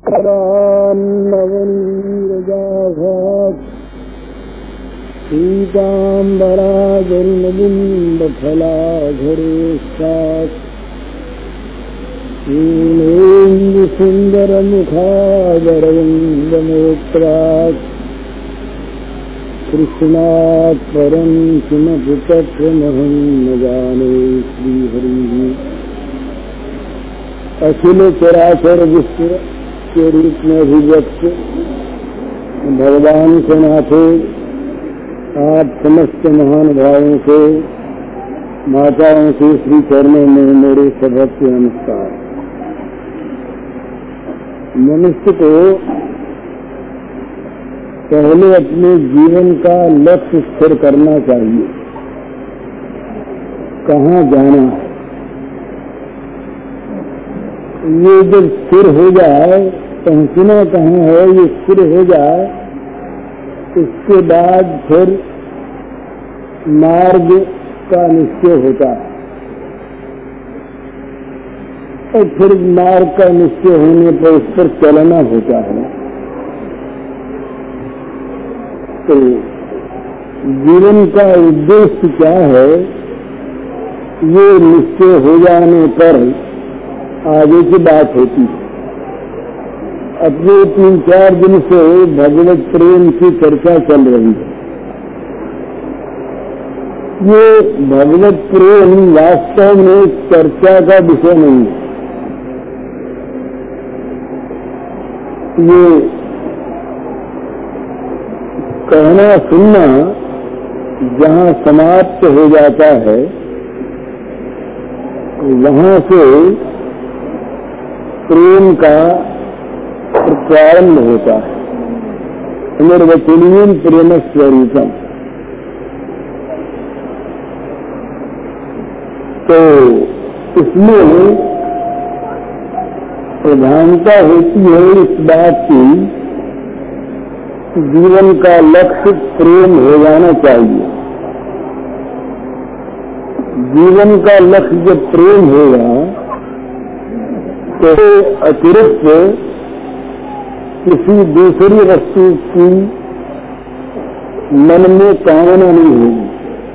नवनीरजाभात् पीताम्बराजन्मबिम्बफलाधरेष्टात् नीलेन्दुसुन्दरमुखादरविन्दनेत्रात् कृष्णात् परं किमपि तत्त्वमहं न जाने। श्रीहरिः अखिल चराचर विश्व के रूप में अभिव्यक्त भगवान के नाथे आप समस्त महान भावों से माताओं के श्री चरणों में मेरे सभक्ति नमस्कार। मनुष्य को पहले अपने जीवन का लक्ष्य स्थिर करना चाहिए, कहाँ जाना है। ये जब स्थिर हो जाए, पहुंचना कहाँ है ये स्थिर हो जाए, उसके बाद फिर मार्ग का निश्चय होता है और फिर मार्ग का निश्चय होने पर उस पर चलना होता है। तो जीवन का उद्देश्य क्या है, ये निश्चय हो जाने पर आगे की बात होती है। अपने 3-4 दिन से भगवत प्रेम की चर्चा चल रही है। ये भगवत प्रेम वास्तव में चर्चा का विषय नहीं है। ये कहना सुनना जहाँ समाप्त हो जाता है, वहाँ से प्रेम का प्रारंभ होता है। निर्वचनीय प्रेम स्वरूपम। तो इसमें प्रधानता होती है इस बात की, जीवन का लक्ष्य प्रेम हो जाना चाहिए। जीवन का लक्ष्य जब प्रेम होगा तो अतिरिक्त किसी दूसरी वस्तु की मन में कामना नहीं होगी।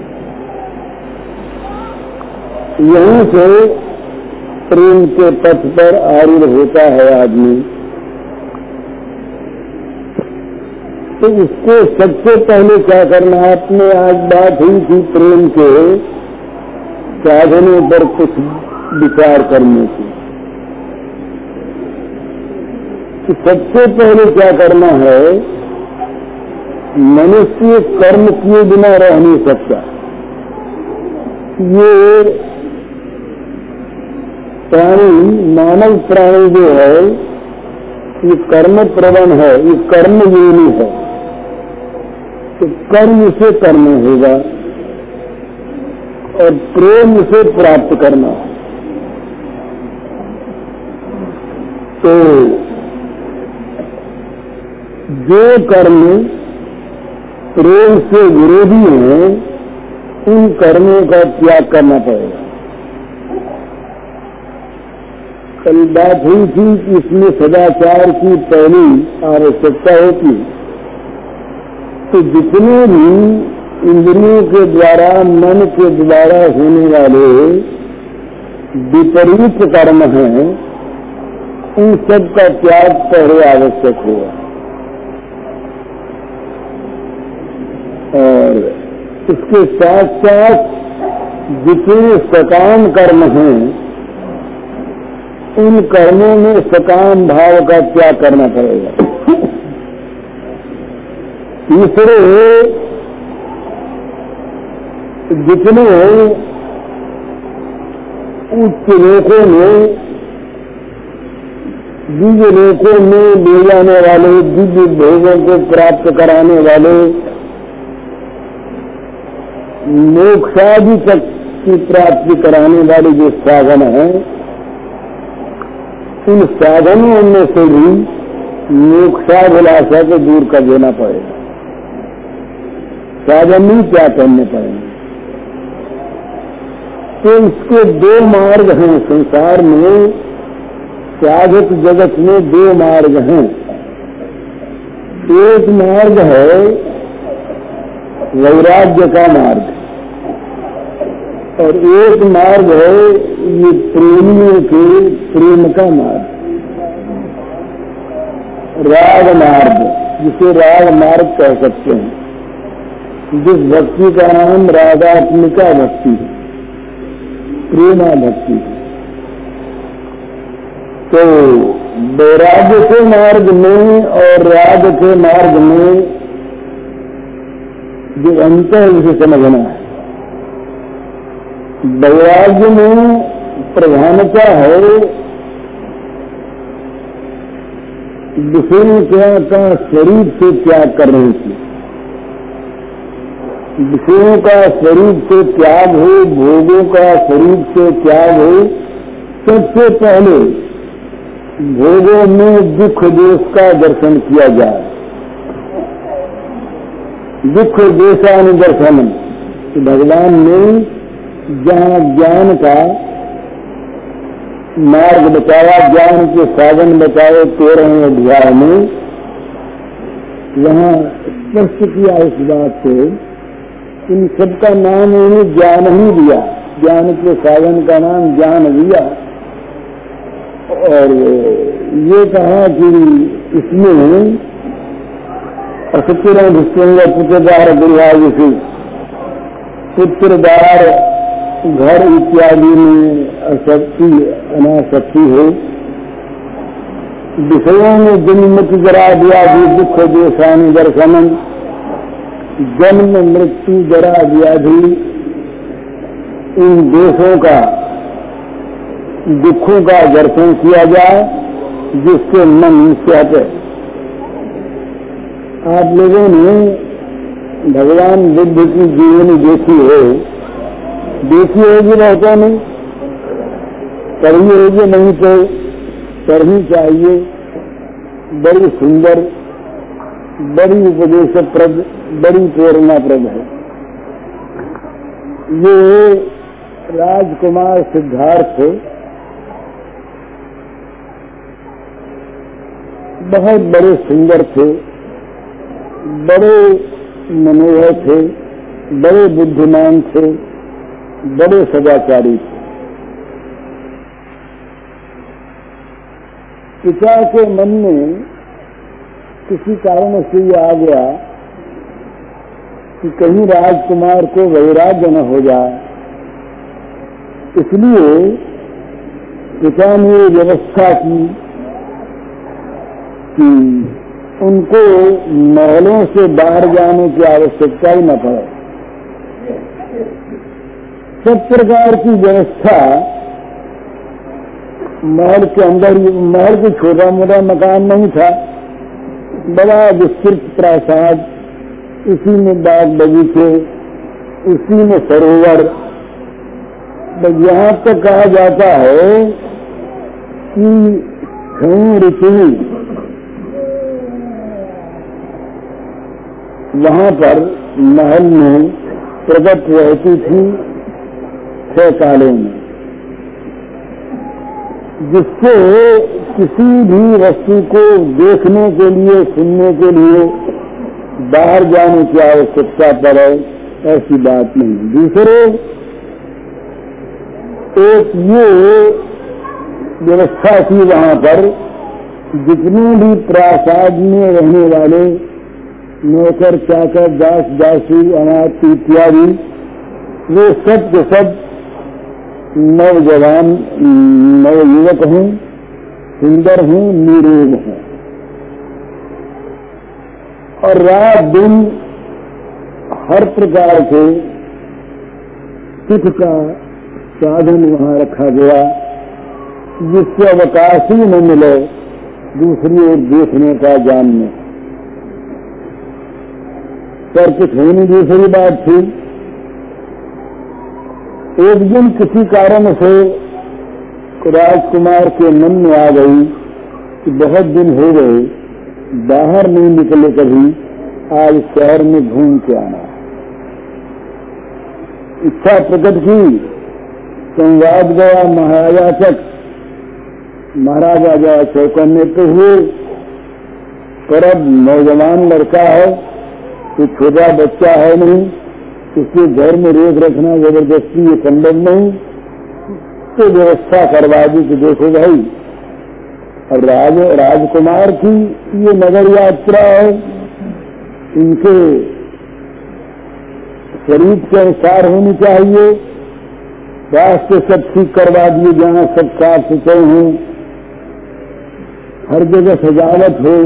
यहीं से प्रेम के पथ पर आरूढ़ होता है आदमी। तो इसको सबसे पहले क्या करना है, अपने आज बात हुई थी प्रेम के साधनों पर कुछ विचार करने की। तो सबसे पहले क्या करना है, मनुष्य कर्म किए बिना रह नहीं सकता। ये प्राणी, मानव प्राणी जो है, ये कर्म प्रवण है, ये कर्म योनि है। तो कर्म से करना होगा और प्रेम से प्राप्त करना। तो जो कर्म प्रेम से विरोधी हैं, उन कर्मों का त्याग करना पड़ेगा। कल बात हुई थी कि इसमें सदाचार की पहली आवश्यकता होती है। तो जितने भी इंद्रियों के द्वारा, मन के द्वारा होने वाले विपरीत कर्म हैं, उन सब का त्याग पहले आवश्यक होगा। और इसके साथ साथ जितने सकाम कर्म हैं, उन कर्मों में सकाम भाव का त्याग करना पड़ेगा। तीसरे, जितने उच्च लोकों में, दिव्य लोकों में ले जाने वाले, दिव्य भोगों को प्राप्त कराने वाले, मोक्षादि तक की प्राप्ति कराने वाले जो साधन हैं, उन साधनों में से भी मोक्षाभिलाषा को दूर कर देना पड़ेगा। साधन नहीं क्या करने पड़ेंगे। तो इसके 2 मार्ग हैं संसार में। त्यागक जगत में दो मार्ग हैं। एक मार्ग है वैराग्य का मार्ग और एक मार्ग है ये प्रेमियों के प्रेम का मार्ग, राग मार्ग, जिसे राग मार्ग कह सकते हैं। जिस भक्ति का नाम रागात्मिका भक्ति है, प्रेमा भक्ति है। तो वैराग्य के मार्ग में और राग के मार्ग में जो अंतर है उसे समझना है। वैराग्य में प्रधानता है विषयों का शरीर से त्याग करने की। विषयों का शरीर से त्याग हो, भोगों का शरीर से त्याग हो। सबसे पहले भोगों में दुख दोष का दर्शन किया जाए। दुख दोषानुदर्शन भगवान ने जहाँ ज्ञान का मार्ग बताया, ज्ञान के साधन बताए 13वें अध्याय में, वहाँ स्पष्ट किया इस बात को। इन सबका नाम उन्हें ज्ञान ही दिया, ज्ञान के साधन का नाम ज्ञान दिया। और ये कहा कि इसमें असत्य पुत्रदार गुरुवार से पुत्रदार घर इत्यादि में असक्ति अनासक्ति हो। विषयों में जन्मति जरा व्याधि दुख दोषानुदर्शनम, जन्म मृत्यु जरा व्याधि, इन दोषों का दुखों का दर्शन किया जाए जिससे मन सहज है। आप लोगों ने भगवान बुद्ध की जीवनी देखी होगी, रहता नहीं पढ़ी होगी, नहीं तो पढ़नी चाहिए। बड़ी सुंदर, बड़ी उपदेशप्रद, बड़ी प्रेरणाप्रद है। ये राजकुमार सिद्धार्थ बहुत बड़े सुंदर थे, बड़े मनोहर थे, बड़े बुद्धिमान थे, बड़े सदाचारी थे। पिता के मन में किसी कारण से ये आ गया कि कहीं राजकुमार को वैराग्य न हो जाए, इसलिए पिता ने व्यवस्था की कि उनको महलों से बाहर जाने की आवश्यकता ही न पड़े। सब प्रकार की व्यवस्था महल के अंदर, महल के छोटा मोटा मकान नहीं था, बड़ा विस्तृत प्रासाद, उसी में बाग बगीचे, उसी में सरोवर। यहाँ तक कहा जाता है कि ऋषि वहाँ पर महल में प्रकट रहती थी 6 कालों में, जिससे किसी भी वस्तु को देखने के लिए, सुनने के लिए बाहर जाने की आवश्यकता पड़े, ऐसी बात नहीं। दूसरे एक ये व्यवस्था थी वहाँ पर, जितने भी प्रासाद में रहने वाले नौकर चाकर, दास दासी, अनाथ इत्यादि, वे सब के सब नौजवान, नवयुवक हैं, सुंदर हैं, निरोग हैं। और रात दिन हर प्रकार के सुख का साधन वहाँ रखा गया, जिससे अवकाश ही न मिले दूसरी ओर देखने का, जानने। पर कुछ होनी दूसरी बात थी। एक दिन किसी कारण से राजकुमार के मन में आ गई कि बहुत दिन हो गए बाहर नहीं निकले कभी, आज शहर में घूम के आना। इच्छा प्रकट की, संवाद गया महायाचक महाराज आजा चौकन्ने पे हुए, पर अब नौजवान लड़का है, कोई छोटा बच्चा है नहीं, इसके घर में रोक रखना जबरदस्ती ये संभव नहीं, तो व्यवस्था करवा दी कि देखो भाई, और राजकुमार की ये नगर यात्रा है, इनके शरीर के अनुसार होनी चाहिए, रास्ते सब ठीक करवा दिए, जहाँ सब साफ सुथरे हों, हर जगह सजावट हो,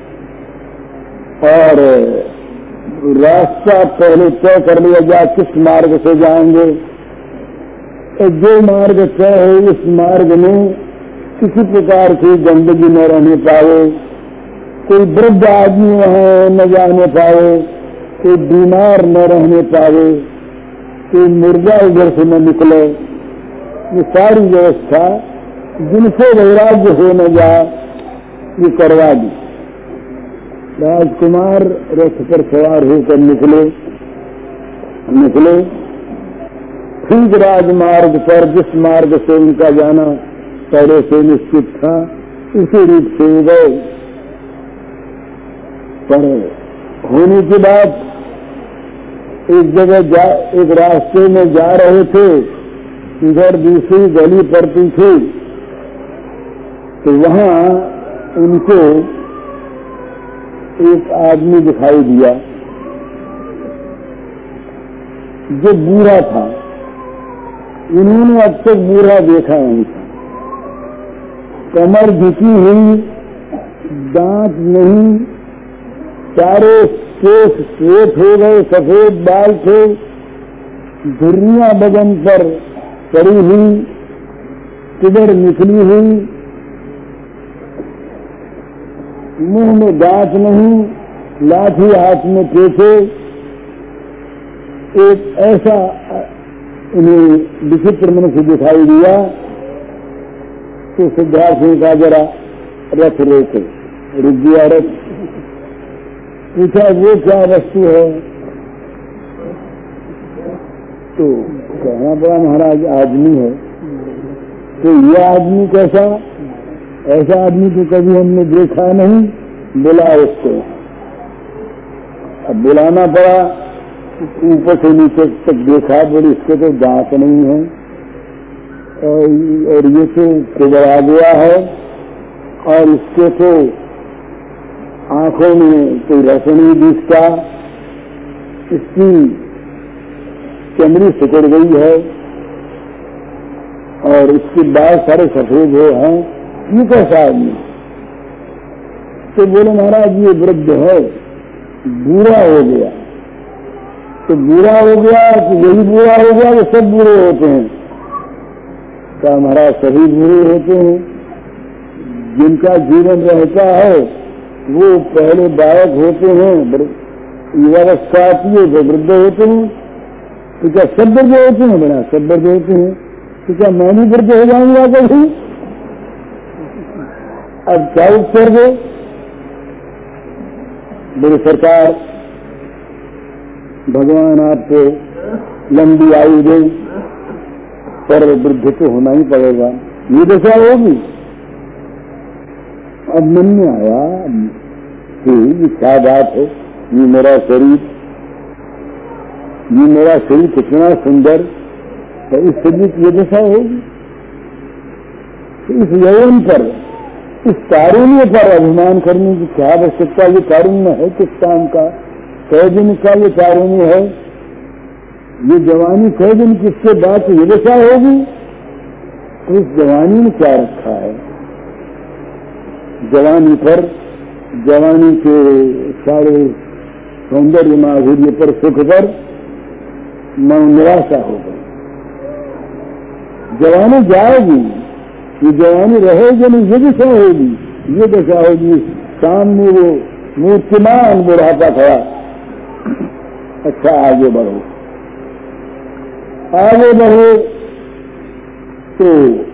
और रास्ता पहले तय कर लिया जाए किस मार्ग से जाएंगे। जो मार्ग तय है उस मार्ग में किसी प्रकार की गंदगी न रहने पाए, कोई वृद्ध आदमी वहाँ न जाने पाए, कोई बीमार न रहने पाए, कोई मुर्गा उधर से न निकले, ये सारी व्यवस्था जिनसे वैराग्य हो न जाए ये करवा दी। राजकुमार रथ पर सवार होकर निकले, ठीक राजमार्ग पर जिस मार्ग से उनका जाना पहले से निश्चित था उसी रूप से गए। पर होने के बाद एक जगह एक रास्ते में जा रहे थे, इधर दूसरी गली पड़ती थी, तो वहाँ उनको एक आदमी दिखाई दिया जो बूढ़ा था। इन्होंने अब तक बूढ़ा देखा नहीं था, कमर झुकी हुई, दांत नहीं, सारे केस श्वेत हो गए, सफेद बाल थे, धुर्रियां बदन पर पड़ी हुई, किधर निकली हुई, मुंह में दांत नहीं, लाठी हाथ में टेके, एक ऐसा उन्हें विचित्र मनुष्य दिखाई दिया। तो सिद्धार्थ ने कहा जरा रथ रोके, रुक गया रथ। पूछा वो क्या वस्तु है? तो कहना पड़ा महाराज आदमी है। तो ये आदमी कैसा? ऐसा आदमी तो कभी हमने देखा नहीं, बुला उसको। अब बुलाना पड़ा, ऊपर से नीचे तक देखा, बोले इसके तो दांत नहीं है और ये तो कुबड़ा गया है, और इसके तो आंखों में कोई रस नहीं दिखता, इसकी चमड़ी सिकुड़ गई है और इसके बाल सारे सफेद हुए हैं, ये कैसा आदमी? तो बोले महाराज ये वृद्ध है, बूढ़ा हो गया। तो बूढ़ा हो गया तो यही बूढ़ा हो गया, वो सब बूढ़े होते हैं? क्या महाराज सभी बूढ़े होते हैं? जिनका जीवन रहता है वो पहले बालक होते हैं, युवावस्था आती है तो वृद्ध होते हैं। तो क्या सब वृद्ध होते हैं? बना सब वृद्ध होते हैं। तो क्या मैं भी वृद्ध हो जाऊंगा कभी? अब क्या उत्तर दो? मेरी सरकार भगवान आपको लंबी आयु दे, पर वृद्ध तो होना ही पड़ेगा, ये दशा होगी। अब मन में आया कि ये क्या बात है, ये मेरा शरीर कितना सुंदर, तो इस शरीर की ये दशा होगी। इस यौवन पर, इस कारुण्य पर अभिमान करने की क्या आवश्यकता? ये कारुण्य है किस काम का? कई दिन का ये कारुण्य है, ये जवानी कई दिन किसके बाद ये दशा होगी? तो इस जवानी में क्या रखा है? जवानी पर, जवानी के सारे सौंदर्य माधुर्य पर, सुख पर मन निराशा हो गई। जवानी जाएगी, ये जवानी रहेगी नहीं, ये दशा होगी, ये दशा होगी। सामने वो मूर्तिमान बुढ़ापा खड़ा। अच्छा आगे बढ़ो, आगे बढ़ो। तो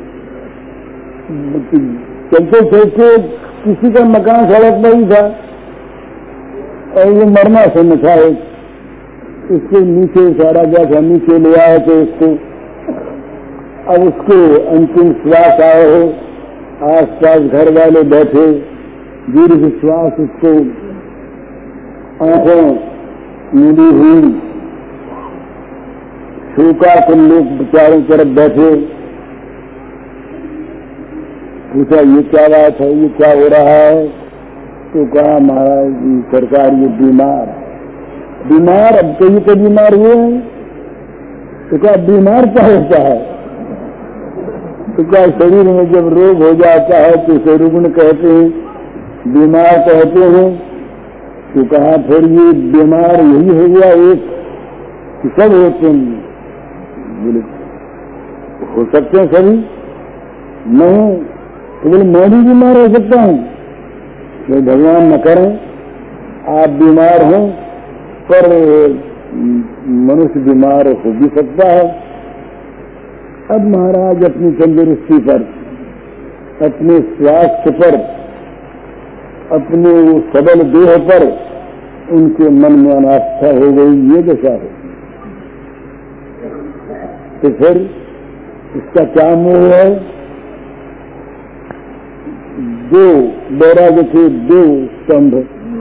चलते चलते किसी का मकान सड़क पर ही था और वो मरना सुन था, उसके नीचे सारा गया था, नीचे ले आए थे उसको। अब उसको अंतिम श्वास आए हो आस पास घर वाले बैठे, दीर्घ श्वास उसको, आंखों नीली हुई, शोका को लोग चारों तरफ बैठे। पूछा ये क्या बात है, ये क्या हो रहा है? तो कहा महाराज सरकार ये बीमार है। बीमार? अब कहीं तो बीमार हुए हैं। तो क्या बीमार क्या होता है? तो क्या शरीर में जब रोग हो जाता है तो उसे रुग्ण कहते हैं, बीमार कहते हैं। तो कहा फिर ये बीमार यही हो गया एक कि सब होते हैं? बोले हो सकते हैं सभी, नहीं तो बोले मैं भी बीमार हो सकता हूँ। तो भगवान न करें, आप बीमार हो पर मनुष्य बीमार हो भी सकता है। अब महाराज अपनी तंदुरुस्ती पर, अपने स्वास्थ्य पर, अपने सबल देह पर उनके मन में अनास्था हो गई, ये दशा है। तो फिर इसका क्या मोह है? दो वैराग्य के दो स्तंभ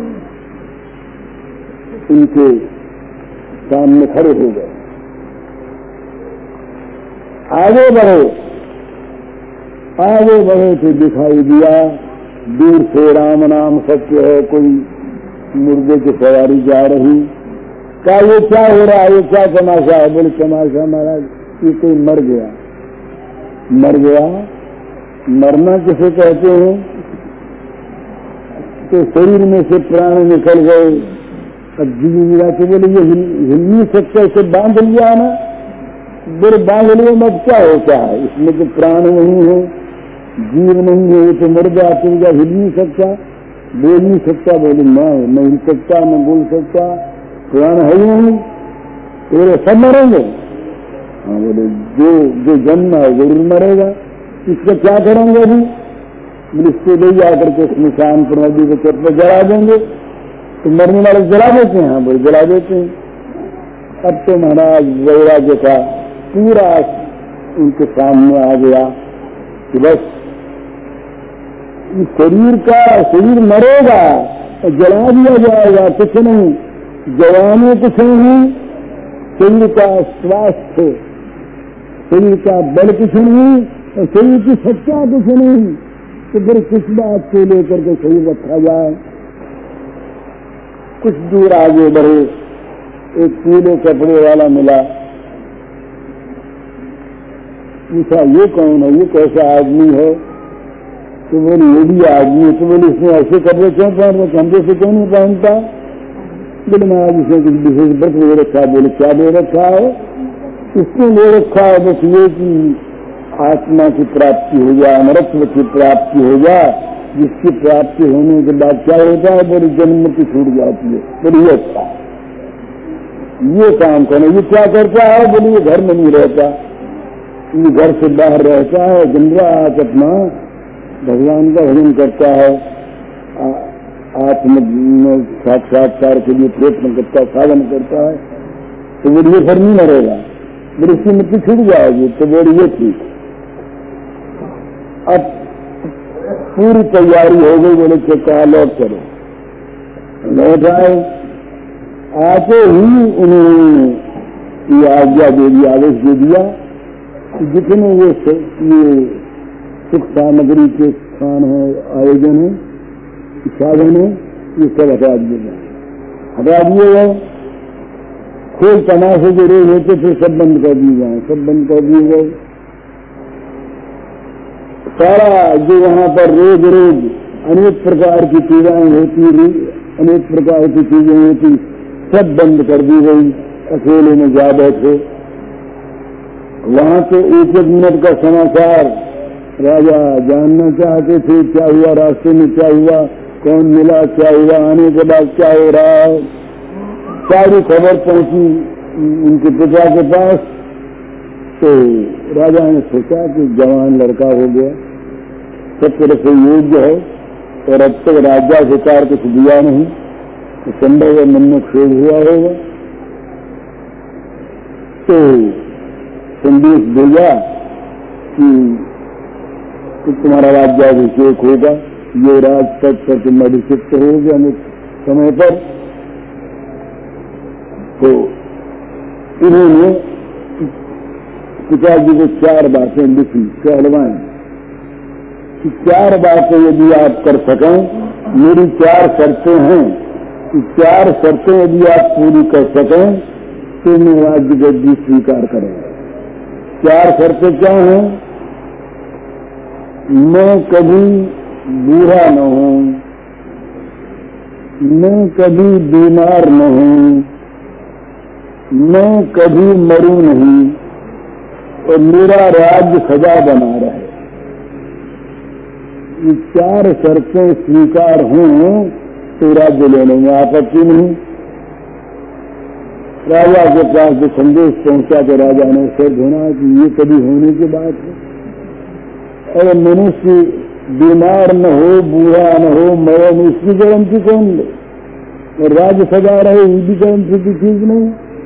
उनके सामने खड़े हो गए। आगे बढ़े तो दिखाई दिया दूर से राम नाम सत्य है, कोई मुर्गे की सवारी जा रही। क्या ये क्या हो रहा है, ये क्या तमाशा है? बोले तमाशा महाराज ये कोई मर गया। मर गया? मरना किसे कहते हैं? तो शरीर में से प्राण निकल गए। अब जीविका के बोले ये हिल नहीं सकता, इसे बांध लिया ना। बोले बांध लिया मत क्या होता है, इसमें तो प्राण नहीं है, जीव नहीं है, ये तो मर गया, तुम क्या हिल नहीं सकता, बोल नहीं सकता? बोले मैं हिल सकता, मैं बोल सकता, प्राण है ही नहीं। बोले सब मरेंगे? हाँ। बोले जो जन्म है जरूर मरेगा, इसका क्या करेंगे अभी? बोले इसको ले जाकर के स्मशान पर नदी के तट पर जला देंगे। तो मरने वाले जला देते हैं? हाँ बोले जला देते हैं। अब तो महाराज वैराग्य का पूरा उनके सामने आ गया कि बस शरीर मरेगा, जला दिया जाएगा, कुछ नहीं, जवानी कुछ नहीं, शरीर का स्वास्थ्य, शरीर का बल कुछ नहीं, शरीर की सच्चा कुछ नहीं। तो फिर किस बात को लेकर के शरीर रखा जाए? कुछ दूर आगे बढ़े, एक पीले कपड़े वाला मिला। पूछा ये कौन है, ये कैसा आदमी है? तो बोले ये भी आदमी है। तो बोले इसने ऐसे कपड़े क्यों पहन रहे, हम जैसे क्यों नहीं पहनता? बोले महाराज इसने कुछ विशेष व्रत ले रखा है। बोले क्या ले रखा है? इसने ले रखा है बस ये कि आत्मा की प्राप्ति हो जाए, अमरत्व की प्राप्ति हो जाए, जिसकी प्राप्ति होने के बाद क्या होता है? बोले जन्म की छूट जाती है। बोले ये अच्छा, ये काम करना। ये क्या करता है? बोले ये घर में नहीं रहता, ये घर से बाहर रहता है, दिन रात अपना भगवान का भजन करता है, आत्म साक्षात्कार के लिए प्रयत्न करता है, साधन करता है। तो बोले ये घर नहीं मरेगा, बोले इसकी मृत्यु छूट जाएगी। तो बोले ये ठीक। अब पूरी तैयारी हो गई। बोले कि कहा लौट चलो। लौट आए, आते ही उन्होंने ये आज्ञा दे दिया, आदेश दे दिया जितने ये सुख सामग्री के स्थान है, आयोजन है, साधन है, ये सब हटा दिए गए। हटा दिए गए। खेल तमाशे जो रोज होते थे सब बंद कर दिए गए, सब बंद कर दिए गए। सारा जो वहां पर रोज रोज अनेक प्रकार की पीड़ाएं होती, अनेक प्रकार की चीजें होती, सब बंद कर दी गई। अकेले में जा बैठे। वहां तो एक एक मिनट का समाचार राजा जानना चाहते थे, क्या हुआ रास्ते में, क्या हुआ, कौन मिला, क्या हुआ, आने के बाद क्या हो रहा है। सारी खबर पहुंची उनके पिता के पास। तो राजा ने सोचा कि जवान लड़का हो गया, सब तरह से योग्य है, और अब तक राज्याधिकार कुछ दिया नहीं, तो संभव है मन में खेद हुआ होगा। तो संदेश भेजा कि तो तुम्हारा राज्याभिषेक होगा, ये राज पद पर तुम अभिषिक्त होगे अमुक समय पर। तो इन्होंने पिताजी को 4 बातें लिखी, कहलवाएं कि 4 बातें यदि आप कर सकें, मेरी 4 शर्तें हैं कि 4 शर्तें यदि आप पूरी कर सकें तो मैं राज्य गद्दी स्वीकार करेंगे। 4 शर्तें क्या हैं? मैं कभी बूढ़ा न हूं, मैं कभी बीमार न हूं, मैं कभी मरूं नहीं और मेरा राज्य सदा बना रहे। ये 4 शर्तें स्वीकार हों तो राज्य लेने में आपत्ति नहीं। राजा के पास जो संदेश पहुंचा तो राजा ने सिद्ध होना कि ये कभी होने की बात है। अगर मनुष्य बीमार न हो, बूढ़ा न हो, मरे नहीं, इसकी गारंटी कौन ले? और राज्य सजा रहे, इसकी गारंटी की चीज नहीं।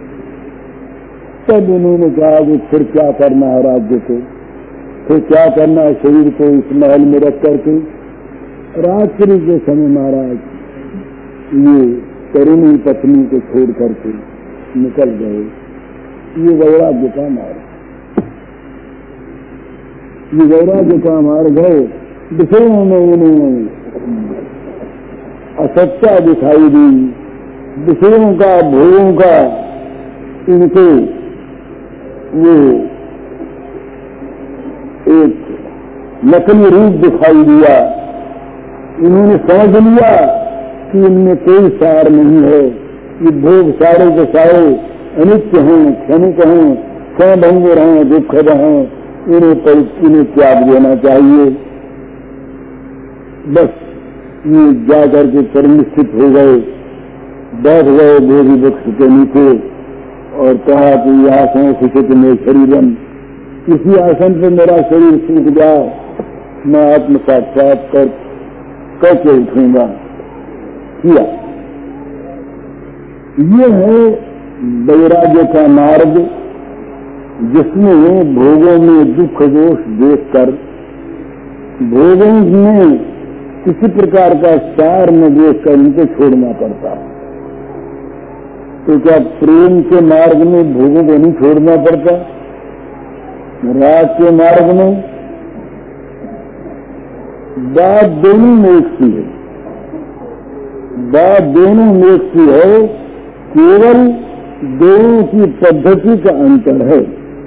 तब उन्होंने कहा कि फिर क्या करना है राज्य को, फिर क्या करना है शरीर को इस महल में रख करके। रात्रि के समय महाराज ये तरुणी पत्नी को छोड़ करके निकल गए। ये वैराग्य का मार्ग, ये वैराग्य का मार्ग है। विषयों में उन्हें असत्ता दिखाई दी, विषयों का, भोगों का इनके वो एक नकली रूप दिखाई दिया। इन्होंने समझ लिया कि इनमें कोई सार नहीं है, ये भोग सारे के सारे अनित्य हैं, क्षणिक हैं, क्षणभंगुर हैं, दुखद हैं, इन्हें त्याग देना चाहिए। बस ये जाकर के परनिश्चित हो गए, बैठ गए बोधि वृक्ष के नीचे और कहा कि ये आसन सुचित में शरीरम, इसी आसन पर मेरा शरीर सूख जाए, मैं आत्म साक्षात्कार करके उठूंगा। किया। ये है वैराग्य का मार्ग, जिसमें भोगों में दुख दोष देखकर, भोगों में किसी प्रकार का सार न देखकर इनको छोड़ना पड़ता है। तो क्या प्रेम के मार्ग में भोगों को नहीं छोड़ना पड़ता? राग के मार्ग में बात दोनों में एक सी है, बात दोनों में एक सी है, केवल दोनों की पद्धति का अंतर है।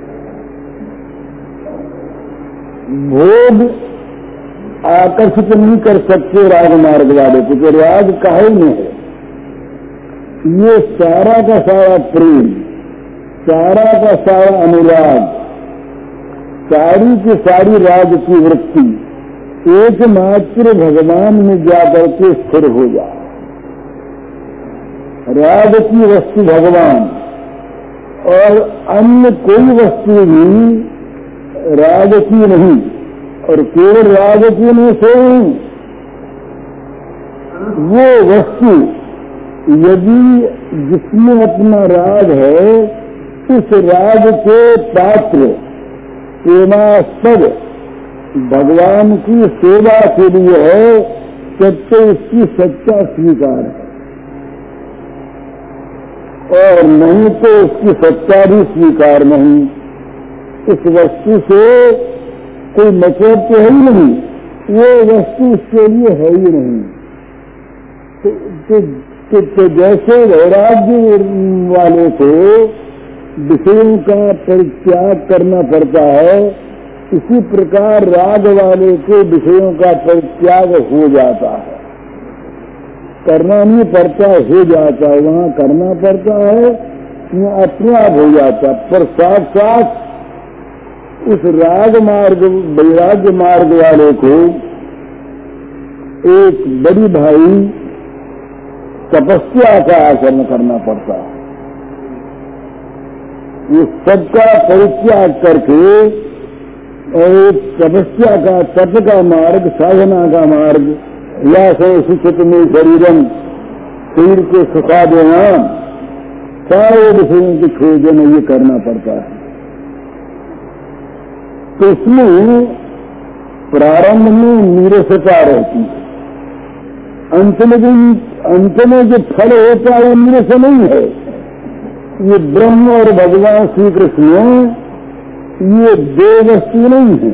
भोग आकर्षित नहीं कर सकते राग मार्ग वाले को, तो राग काहे में है? ये सारा का सारा प्रेम, सारा का सारा अनुराग, सारी की सारी राग की वृत्ति एकमात्र भगवान में जाकर के स्थिर हो जाए। राग की वस्तु भगवान और अन्य कोई वस्तु भी राग की नहीं, और केवल राग की नहीं सोई वो वस्तु यदि जिसमें अपना राग है, उस राग के पात्र प्रेमास्पद भगवान की सेवा के लिए है, तब तो उसकी सच्चा स्वीकार है, और नहीं तो उसकी सच्चा भी स्वीकार नहीं। इस वस्तु से कोई मतलब तो है ही नहीं, वो वस्तु उसके लिए है ही नहीं। तो जैसे वैराग्य वाले को विषयों का परित्याग करना पड़ता है, इसी प्रकार राग वाले को विषयों का परित्याग हो जाता है। करना नहीं पड़ता, हो जाता है, वहाँ करना पड़ता है, वहाँ अपने आप हो जाता है। पर साथ साथ उस राग मार्ग, वैराग्य मार्ग वाले को एक बड़ी भाई तपस्या का आचरण करना पड़ता है। ये सबका परित्याग करके और एक तपस्या का, तप का मार्ग, साधना का मार्ग, या सुचित में शरीरम, शरीर को सुखा देना, सारे विषयों को छोड़ देना, ये करना पड़ता है। तो इसमें प्रारंभ में नीरसता रहती है, अंत में जो फल होता है वो नीरस नहीं है। ये ब्रह्म और भगवान श्री कृष्ण ये दो वस्तु नहीं है,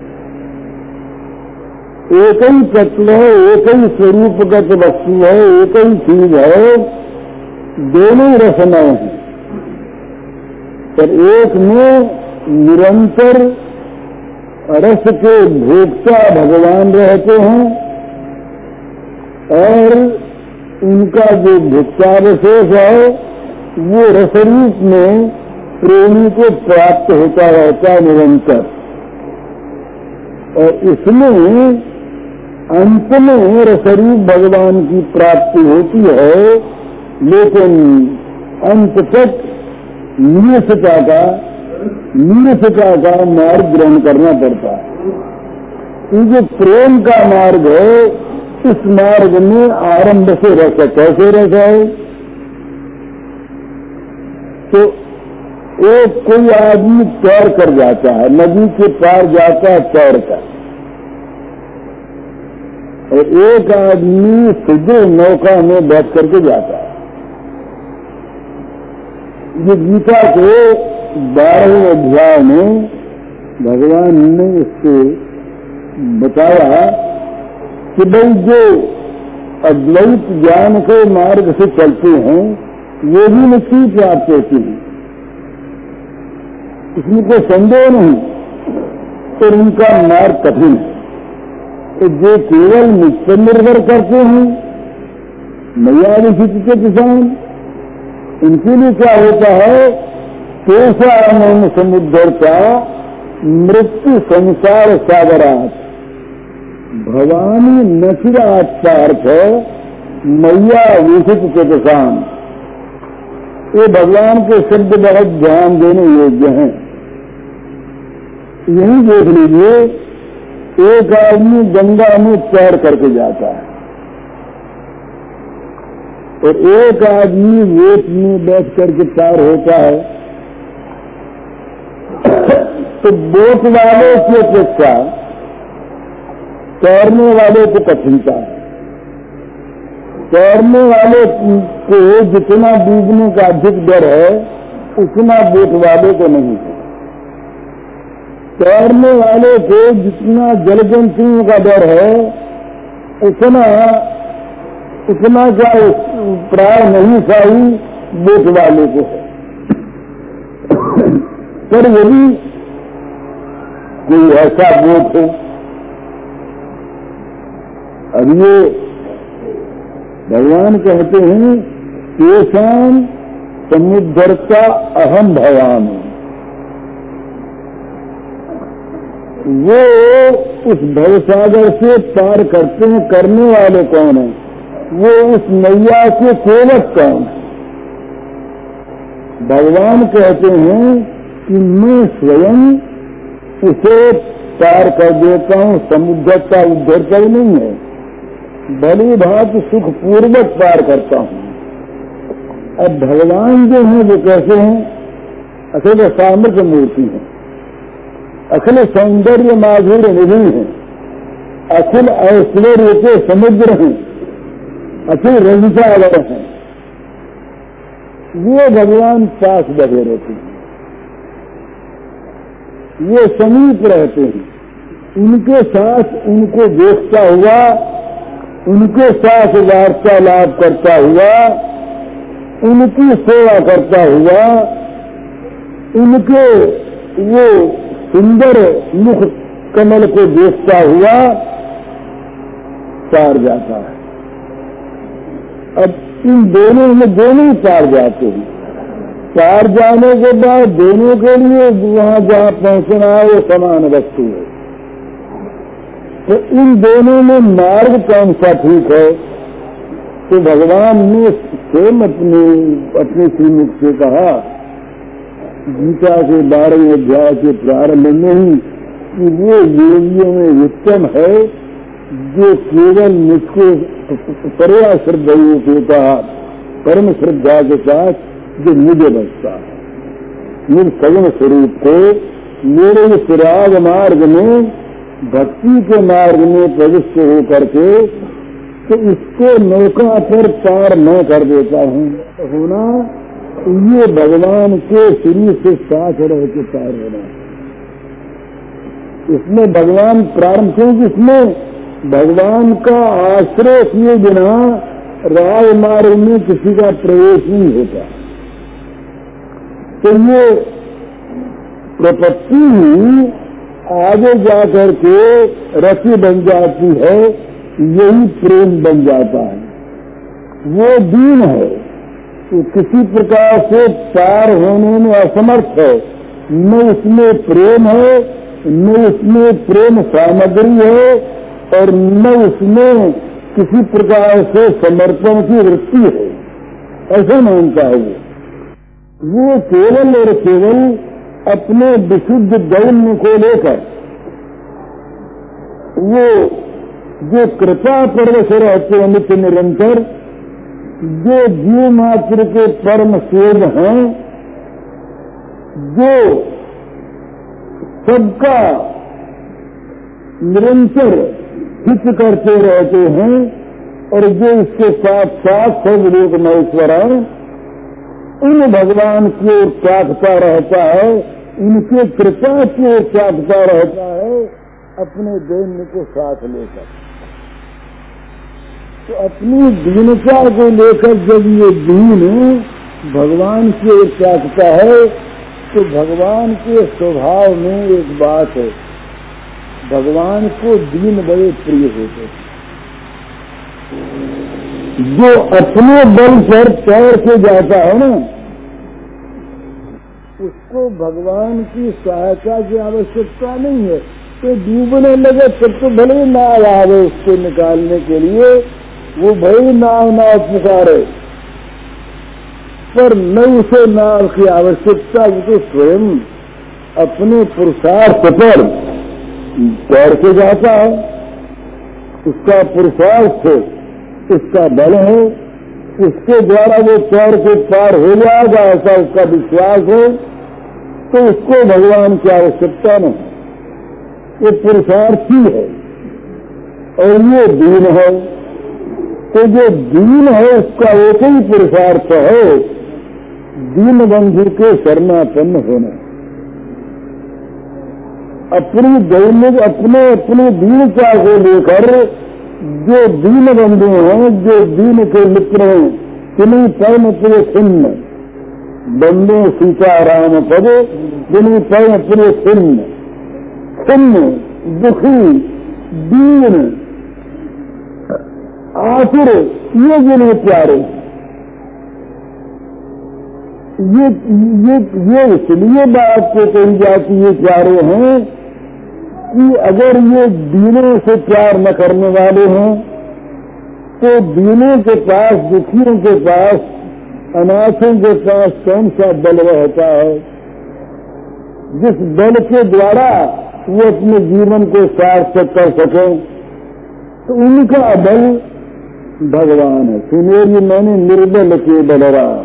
एक ही तत्व है, एक ही स्वरूपगत वस्तु है, एक ही चीज है, दोनों रसमय हैं। पर एक में निरंतर रस के भोक्ता भगवान रहते हैं और उनका जो भोक्ता विशेष है वो रसरूप में प्रेमी को प्राप्त होता रहता है निरंतर। और इसमें अंत में रसरूप भगवान की प्राप्ति होती है, लेकिन अंत तक नीरसता का मार्ग ग्रहण करना पड़ता है। क्योंकि प्रेम का मार्ग है, इस मार्ग में आरंभ से रस कैसे रस है। तो एक कोई आदमी तैर कर जाता है, नदी के पार जाता है तैर कर, और एक आदमी सीधे नौका में बैठ करके जाता है। ये गीता के 12वें अध्याय में भगवान ने इसको बताया कि भाई जो अद्वैत ज्ञान के मार्ग से चलते हैं वो भी मुक्ति प्राप्त होती है, इसमें कोई संदेह नहीं। तो उनका मार्ग कठिन है। तो जो केवल मुझ पर निर्भर करते हैं मैया विशिष्ट के किसान, इनके लिए क्या होता है, केशानंद समुद्रता मृत्यु संसार सागरात भवानी नचिरात पार्थ मैया विशिष्ट के किसान। ये भगवान के शब्द बहुत ध्यान देने योग्य हैं। यही देख लीजिए, एक आदमी गंगा में तैर करके जाता है और एक आदमी रेत में बैठ करके तैर होता है। तो बोट वाले की अपेक्षा तैरने वाले को कठिनता है। तैरने वाले को जितना डूबने का अधिक डर है उतना बोट वाले को नहीं है। तैरने वाले को जितना जलजंतुओं का डर है उतना क्या प्राय नहीं चाहिए बोट वाले को है। पर यदि कोई ऐसा बोट हो, अब ये भगवान कहते हैं केशान समुद्रता अहम भवामी, वो उस भवसागर से पार करने वाले कौन है, वो उस नैया के सेवक कौन है। भगवान कहते हैं कि मैं स्वयं उसे पार कर देता हूँ, समुद्र का उद्धर कर नहीं है, भली भांति सुखपूर्वक पार करता हूँ। अब भगवान जो है वो कैसे हैं, असल सामर्थ्य मूर्ति है, अखिल सौंदर्य माधुर्य निधि है, अखिल ऐश्वर्य के समुद्र हैं, अखिल रंगसागर हैं। ये भगवान पास लगे रहते हैं, ये समीप रहते हैं, उनके साथ उनको देखता हुआ, उनके साथ वार्तालाप करता हुआ, उनकी सेवा करता हुआ, उनके वो सुंदर मुख कमल को देखता हुआ पार जाता है। अब इन दोनों में दोनों ही पार जाते हैं। पार जाने के बाद दोनों के लिए वहां जहाँ पहुंचना है वो समान वस्तु है। तो इन दोनों में मार्ग कौन सा ठीक है, तो भगवान ने स्वयं अपने श्रीमुख से कहा गीता के 12वें अध्याय के प्रारंभ में ही कि वो योगियों में उत्तम है जो केवल मुझको परया श्रद्धाओं के साथ, परम श्रद्धा के साथ जो मुझे बचता है, मुझ सगुण स्वरूप को मेरे इस राग मार्ग में भक्ति के मार्ग में प्रविष्ट होकर के तो इसको नौका पर पार न कर देता हूँ होना, ये भगवान के शरीर से साथ रह के पार होना। इसमें भगवान प्रारंभ, क्योंकि इसमें भगवान का आश्रय किए बिना राजमार्ग में किसी का प्रवेश नहीं होता। तो ये प्रपत्ति ही आगे जाकर के रति बन जाती है, यही प्रेम बन जाता है। वो दीन है, तो किसी प्रकार से पार होने में असमर्थ है, न उसमें प्रेम है, न उसमें प्रेम सामग्री है, और न उसमें किसी प्रकार से समर्पण की वृत्ति है, ऐसा मानता है वो केवल और केवल अपने विशुद्ध दैन्य को लेकर, वो जो कृपा पर्व से रहते हैं नित्य निरंतर, जो जीव मात्र के परम सेव हैं, जो सबका निरंतर हित करते रहते हैं, और जो इसके साथ साथ सब लोक महेश्वर है, उन भगवान की ओर ताकता रहता है, उनके कृपा की ओर ताकता रहता है, अपने दैन्य को साथ लेकर। तो अपनी दीनता को लेकर जब ये दीन भगवान की ओर ताकता है, तो भगवान के स्वभाव में एक बात है, भगवान को दीन बड़े प्रिय होते हैं। जो अपने बल पर तैर के जाता है ना, उसको भगवान की सहायता की आवश्यकता नहीं है। तो डूबने लगे तब तो भले ही नाव आवे उसको निकालने के लिए, वो भले नाव पुकारे, पर न उसे नाव की आवश्यकता, वो तो स्वयं अपने पुरुषार्थ पर तैर के जाता है। उसका पुरुषार्थ, उसका बल है, उसके द्वारा वो तैर के पार हो जाएगा, ऐसा उसका विश्वास है। तो उसको भगवान की आवश्यकता नहीं, ये पुरुषार्थी है और ये दीन है। तो जो दीन है उसका एक ही पुरुषार्थ है, दीन बंधु के शरणापन्न होना। अपनी दैनिक अपने दीनता को लेकर जो दीन बंधु हैं, जो दीन के मित्र हैं, किन्हीं परम प्रिय खिन्न बंदे सीताराम पदे, जिन्हीं परम प्रिय खिन्न दुखी दीन आखिर ये जिन्हें प्यारे, ये इसलिए बात को कही जाती है प्यारे हैं कि अगर ये दीनों से प्यार न करने वाले हैं, तो दीनों के पास, दुखियों के पास, अनाथों के पास कौन सा बल रहता है, जिस बल के द्वारा वो अपने जीवन को सार्थक कर सकें। तो उनका बल भगवान है। सुनिए, मैंने निर्बल के बलराम,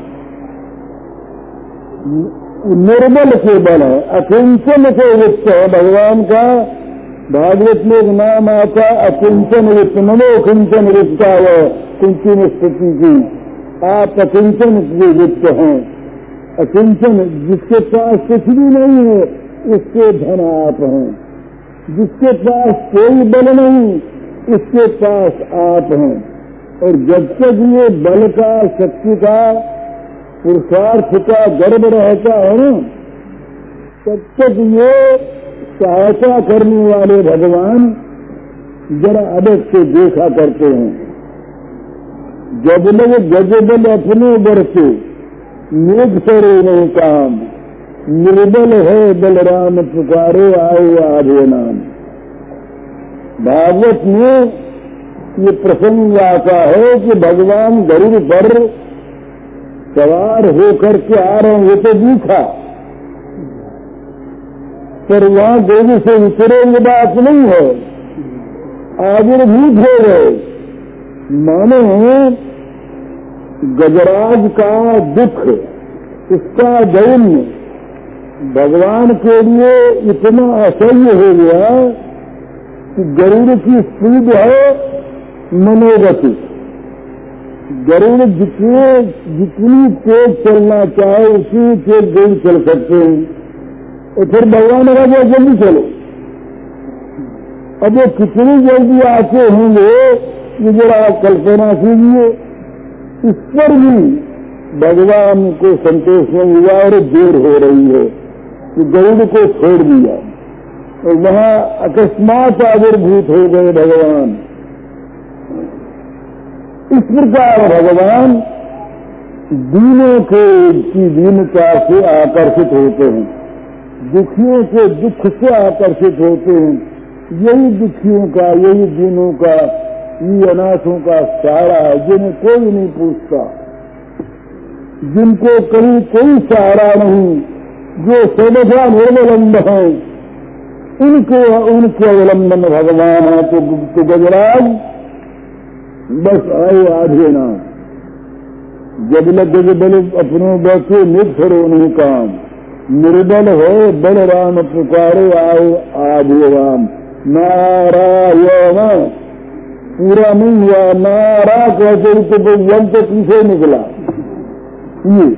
निर्बल के बल है, अकिंचन के वित्त है भगवान का। भागवत में एक नाम आता, अकिंचन वित्त, नमो किंचन वित्ता है किंचन स्थिति की। आप अकिंचन के वित्त हैं, अकिंचन, जिसके पास कुछ भी नहीं है इसके धन आप हैं, जिसके पास कोई बल नहीं इसके पास आप हैं। और जब तक ये बल का, शक्ति का, पुरुषार्थ का गर्व रहता है ना, तब तक ये सहायता करने वाले भगवान जरा अलग से देखा करते हैं। जब लोग गजबल अपने बरसे मेघ करे नहीं काम, निर्बल है बलराम पुकारे आए आधे नाम। भागवत में ये प्रसंग आता है कि भगवान गरुड़ पर सवार होकर के आ रहे हैं, ये तो दिखा, पर वहां देवी से उतरेंगे बात नहीं है, आविर्भूत हो गए। मानो गजराज का दुख, इसका दैन्य भगवान के लिए इतना असह्य हो गया कि गरुड़ की स्पीड है मनोगति। गरुड़ जितनी तेज चलना चाहे उतनी तेज गरुड़ चल सकते हैं। और फिर भगवान ने कहा जल्दी चलो। अब वो कितनी जल्दी आते होंगे ये जरा कल्पना कीजिए। इस पर भी भगवान को संतोष नहीं हुआ और देर हो रही है कि गरुड़ को छोड़ दिया और वहां अकस्मात आविर्भूत हो गए भगवान। इस प्रकार भगवान दीनों की दीनता से आकर्षित होते हैं, दुखियों के दुख से आकर्षित होते हैं। यही दुखियों का, यही दीनों का, ये अनाथों का सहारा है जिन्हें कोई नहीं पूछता, जिनको कहीं कोई सहारा नहीं, जो सर्वथा निर्वलंब है, उनके अवलंबन भगवान है। तो गजराज बस आए आधे ना, जब लग बल अपनों बैठे निखरो नहीं काम, निर्बल हो बल राम पुकारे आओ आधे राम। नारायण पूरा नहीं हुआ, नारा कहते तो वन तो पीछे निकला। ये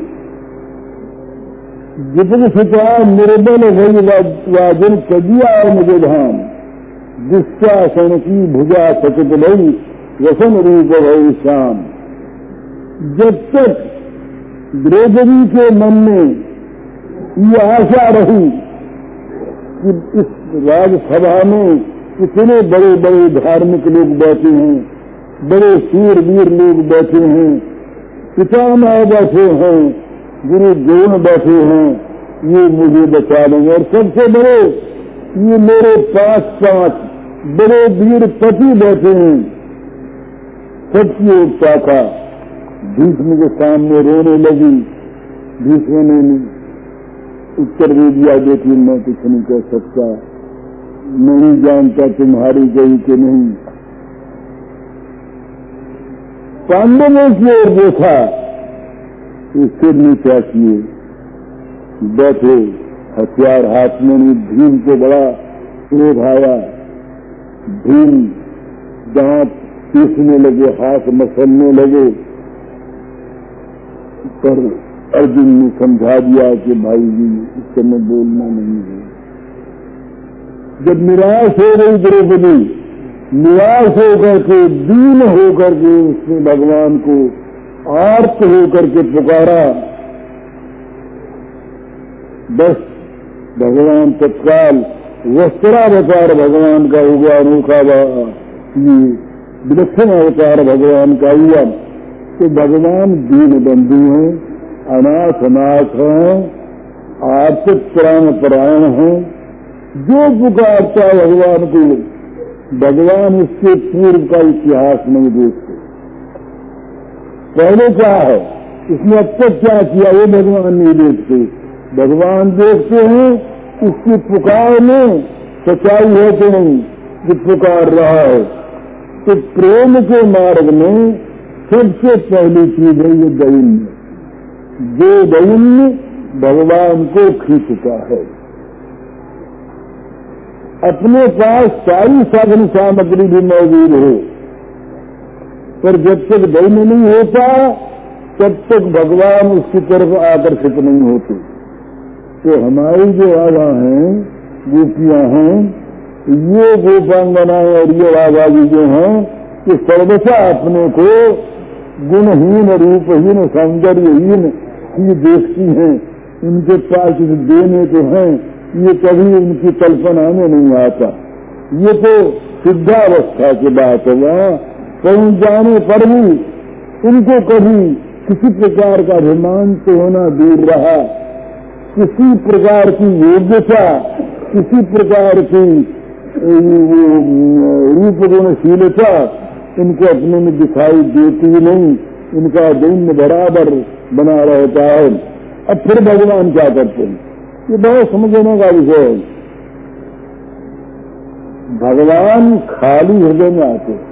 जितने सिता निर्बल भई वाजन कदिया मुझे धाम, दुष्टासन की भुजा सचित भई रसन रूप भई श्याम। जब तक द्रौपदी के मन में ये आशा रही कि इस राजसभा में इतने बड़े बड़े धार्मिक लोग बैठे हैं, बड़े सूरवीर लोग बैठे हैं, पितामह बैठे हैं, गुरु द्रोण बैठे हैं, ये मुझे बचा लेंगे। और सबसे बड़े ये मेरे 5 बड़े वीर पति बैठे हैं। सबकी एक शाखा भीष्म के सामने रोने लगी। भीष्म ने उत्तर दे दिया, देखिए मैं कुछ नहीं कह सकता, नहीं जानता तुम्हारी गई कि नहीं। पांडवों की ओर देखा, सिर नीचा किए बैठे, हथियार हाथ में नहीं। भीम को बड़ा क्रोध आया, भीम दांत पीसने लगे, हाथ मसलने लगे, पर अर्जुन ने समझा दिया कि भाई जी इस समय बोलना नहीं है। जब निराश हो गई द्रौपदी, निराश होकर के, दीन होकर के उसने भगवान को आर्त होकर के पुकारा, बस भगवान तत्काल वस्त्रावतार भगवान का हुआ, अनोखा ये विलक्षण अवतार भगवान का हुआ। तो भगवान दीन बंधु हैं, अनाथ नाथ हैं, आर्थिक प्राण परायण हैं। जो पुकारता है भगवान को, भगवान उसके पूर्व का इतिहास नहीं देखते। पहले क्या है, इसने अब तक क्या किया, ये भगवान नहीं देखते। भगवान देखते हैं उसकी पुकार में सच्चाई है कि नहीं, जो पुकार रहा है। तो प्रेम के मार्ग में सबसे पहली चीज है ये दैन्य, जो दैन्य भगवान को खींचता है। अपने पास सारी साधन सामग्री भी मौजूद हो, पर जब तक दैन्य नहीं होता तब तक भगवान उसकी तरफ आकर्षित नहीं होते। तो हमारी जो राधा हैं, गोपियां हैं, ये गोपांगनाएं और ये राधाजी जो हैं, ये सर्वथा अपने को गुणहीन, रूपहीन, सौंदर्यहीन ये देखती हैं। इनके पास देने तो हैं, ये कभी उनकी कल्पना में नहीं आता। ये तो सिद्धावस्था की बात है। वहाँ पहुंच जाने पर भी उनको कभी किसी प्रकार का अभिमान तो होना दूर रहा, किसी प्रकार की योग्यता, किसी प्रकार की रूप गुणशीलता इनको अपने में दिखाई देती ही नहीं। इनका दैन्य बराबर बना रहता है। अब फिर भगवान क्या करते हैं, ये बहुत समझने का विषय है। भगवान खाली हृदय में आते हैं।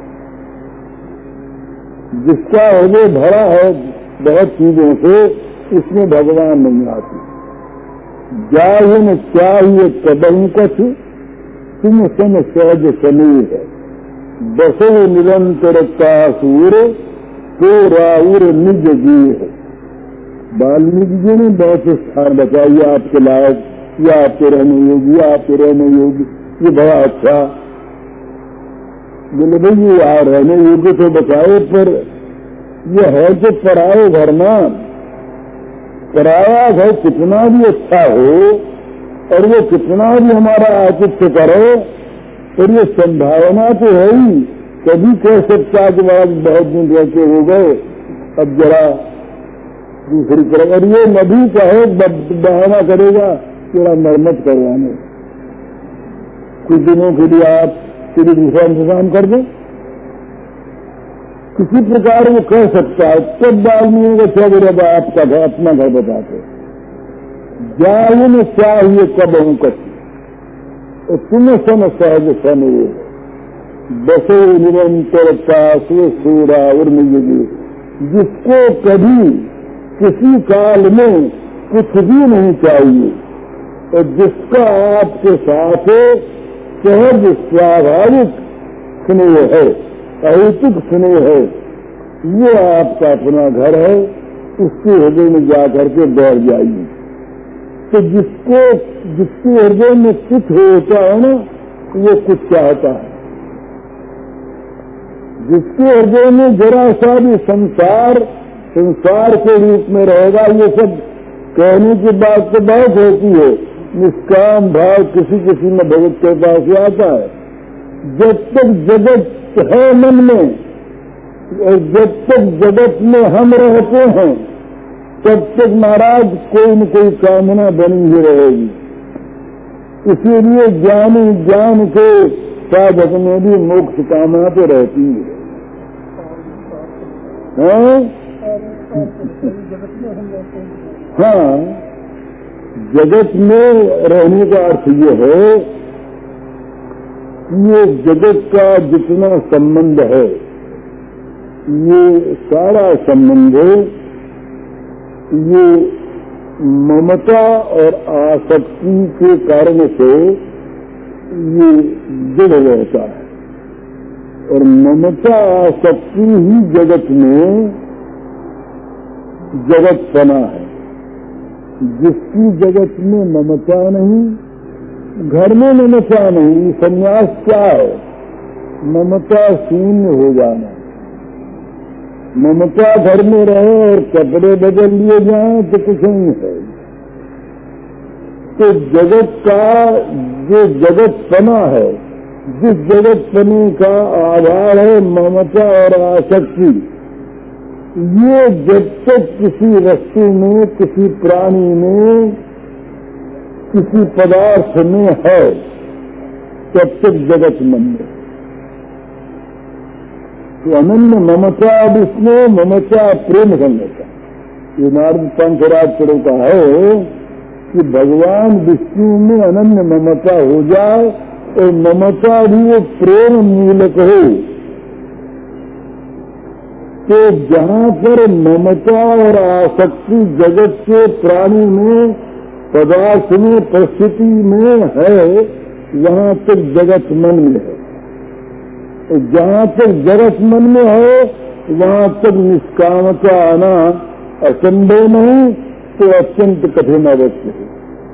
जिसका हृदय भरा है बहुत चीजों से, इसमें भगवान नहीं आते। जाहिन चाहिए कदम कछ तुम सम सहज समीर बसो निरंतरता सूर तो राउर निज जीव। वाल्मीकि जी ने बहुत स्थान बताइए आपके लायक, या आपके रहने योगी, या आपके रहने योगी, ये बड़ा अच्छा। बोले भाई ये रहने योग्य तो बताए, पर ये है जो पराये घर में, पराया घर कितना भी अच्छा हो और वो कितना भी हमारा आतिथ्य करे, और ये संभावना तो है ही, कभी कह सकता कि आज बहुत दिन रहते हो गए, अब जरा दूसरी तरफ। और ये नदी कहे बहाना करेगा थोड़ा मरम्मत करवाने, कुछ दिनों के लिए आप फिर दूसरा इंतजाम कर दो, किसी प्रकार वो कह सकता है। तब वाल्मीकि को क्या बोले आपका घर, अपना घर बताते जाए न चाहिए कब हूं कति, और तुम्हें सम सहज समय बसो निरंतरता से सूरा और निजी। जिसको कभी किसी काल में कुछ भी नहीं चाहिए, और जिसका आपके साथ सहज स्वाभाविक स्नेह है, अहेतुक स्नेह है, वो आपका अपना घर है, उसके हृदय में जाकर के बैठ जाइए। तो जिसके हृदय में कुछ होता है ना, वो कुछ चाहता है। जिसके हृदय में जरा सा भी संसार के रूप में रहेगा, ये सब कहने की बात तो बहुत होती है, निष्काम भाव किसी किसी में भगत के पास ही आता है। जब तक जगत है मन में, और जब तक जगत में हम रहते हैं, तब तक महाराज कोई न कोई कामना बनी ही रहेगी। इसीलिए ज्ञान के साधक में भी मोक्ष कामना तो रहती है। हाँ, जगत में रहने का अर्थ ये है कि ये जगत का जितना संबंध है, ये सारा संबंध ये ममता और आसक्ति के कारण से ये जुड़ रहता है। और ममता आसक्ति ही जगत में जगत बना है। जिसकी जगत में ममता नहीं, घर में ममता नहीं, संन्यास क्या है? ममता शून्य हो जाना। ममता घर में रहे और कपड़े बदल लिए जाए तो कुछ नहीं है। तो जगत का जो जगत बना है, जिस जगत बने का आधार है ममता और आसक्ति, ये जब तक किसी वस्तु में, किसी प्राणी में, किसी पदार्थ में है, तब तक जगत मन है। तो अनन्य ममता विष्णु, ममता प्रेम संगता। ये नारद पंचराज चरो का है कि भगवान विष्णु में अनन्य ममता हो जाए, और ममता भी वो प्रेम मूलक हो। तो जहाँ पर ममता और आसक्ति जगत के प्राणी में, पदार्थ में, परिस्थिति में है, वहाँ तक जगत मन में है। तो जहाँ तक जगत मन में है, वहाँ तक निष्कामता आना असंभव नहीं, तो अत्यंत कठिन अवश्य है।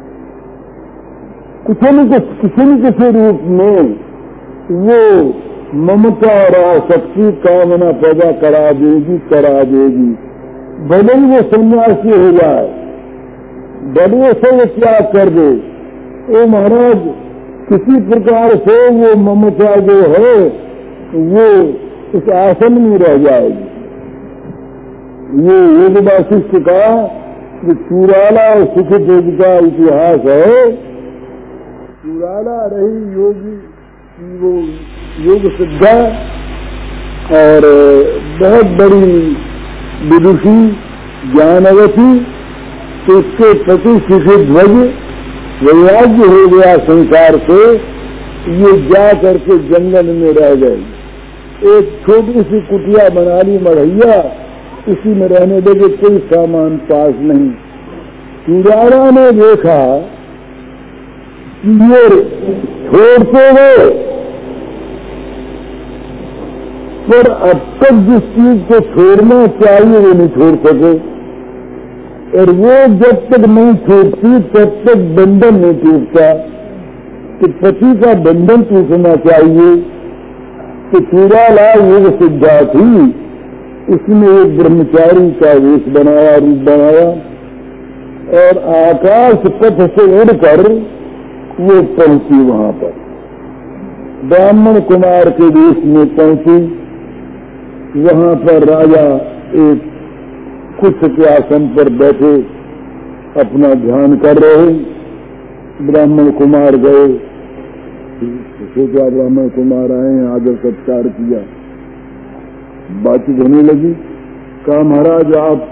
किसी न किसी रूप में वो ममता और आसक्ति कामना पैदा करा देगी। भले ही वो सन्यासी हो जाए, भले से वो त्याग कर दे, वो महाराज किसी प्रकार से वो ममता जो है वो इस आसन में रह जाएगी। ये योग वासिष्ठ का जो चूराला और सुखदेव का इतिहास है। चूराला रही योगी, वो योग सिद्धा और बहुत बड़ी विदुषी ज्ञानवती, तो उसके पति सुखध्वज वैराग्य हो गया संसार से। ये जा करके जंगल में रह गए, एक छोटी सी कुटिया बना ली मढ़ैया, इसी में रहने लगे, कोई सामान पास नहीं। चूराला ने देखा ये छोड़ते गए, पर अब तक जिस चीज को छोड़ना चाहिए वो नहीं छोड़ सके, और वो जब तक नहीं छूटती तब तक बंधन नहीं टूटता। तो पति का बंधन टूटना चाहिए। तो चूड़ालाल योग सिद्धा थी, उसने एक ब्रह्मचारी का वेश बनाया, रूप बनाया, और आकाश पथ से उड़कर वो पहुंची वहां पर, ब्राह्मण कुमार के देश में पहुंची। वहां पर राजा एक कुछ के आसन पर बैठे अपना ध्यान कर रहे। ब्राह्मण कुमार गए, सोचा ब्राह्मण कुमार आए, आदर सत्कार किया, बातचीत होने लगी। कहा महाराज आप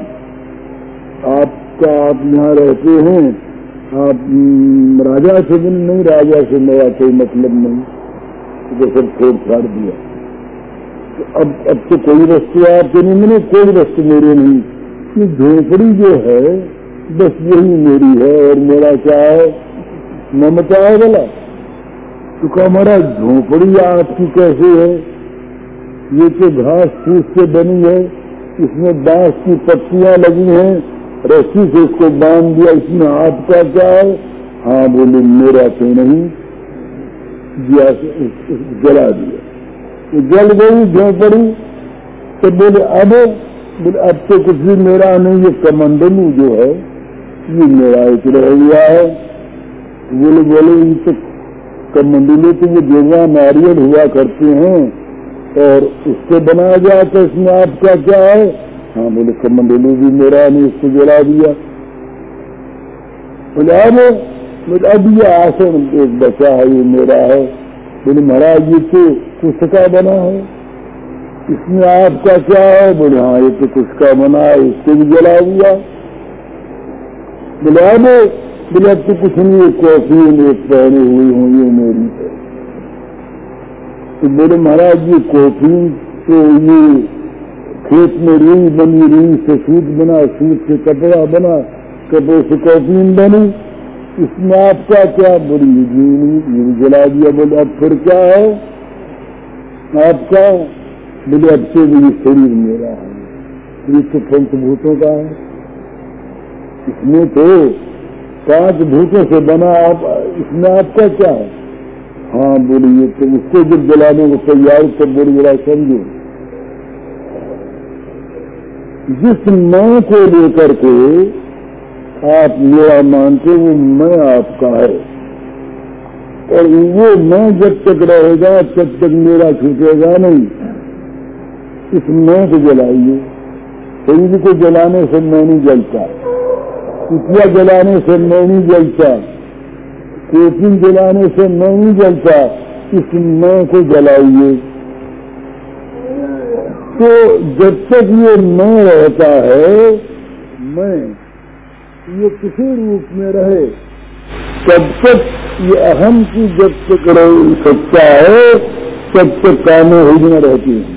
यहाँ रहते हैं, आप राजा से भी नहीं, राजा से मेरा कोई मतलब नहीं, तो सब छोड़ छाड़ दिया। तो अब तो कोई वस्तु आपके नहीं, मैंने कोई वस्तु मेरे नहीं, ये झोपड़ी जो है बस यही मेरी है, और मेरा क्या है, ममता है बोला। तो कहा महाराज झोपड़ी आपकी कैसे है, ये तो घास फूस से बनी है, इसमें बांस की पत्तियां लगी हैं, रस्सी से इसको बांध दिया, इसमें आपका क्या है। हाँ बोले मेरा तो नहीं, जला दिया, तो जल गई झोपड़ी। तो बोले अब तो कुछ भी मेरा नहीं, ये कमंडलू जो है ये मेरा एक रह गया है। बोले इन तो कमंडलू तो ये देवा नारियल हुआ करते हैं, और उससे बनाया गया, तो इसमें आपका क्या है। हाँ बोले कमंडलू भी मेरा नहीं, इसको जला दिया। बोले अब ये आसन एक बचा है, ये मेरा है। बोले महाराज ये तो कुछ का बना है, इसमें आपका क्या है। बोले हाँ ये तो कुछ का बना है, इसको भी जला दिया। बोले अब तो कुछ नहीं, एक कॉफी में पहने हुई हूँ ये मेरी है। तो बोले महाराज ये कॉफी तो ये खेत में रुई बनी, रुई से सूत बना, सूत से कपड़ा बना, कपड़े से कॉफी बनी, इसमें आपका क्या। बोली ये जला दिया। बोले अब फिर क्या है आपका। बोले अब से भी शरीर मेरा है, ये तो पंचभूतों का है, इसमें तो 5 भूतों से बना, आप इसमें आपका क्या है। हाँ बोलिए तो उसको जब जलाने को तैयार, तब बोली जरा समझो, जिस मैं को लेकर के आप मेरा मानते वो मैं आपका है, और वो मैं जब तक रहेगा तब तक मेरा छूटेगा नहीं। इस मैं को जलाइए, शरीर को जलाने से मैं नहीं जलता, कुतिया जलाने से मैं नहीं जलता, कोचिंग जलाने से मैं नहीं जलता, इस मैं को जलाइए। तो जब तक ये मैं रहता है, मैं ये किसी रूप में रहे, तब तक ये अहम की जब तक रह सकता है तब तक कामना हो न रहती है,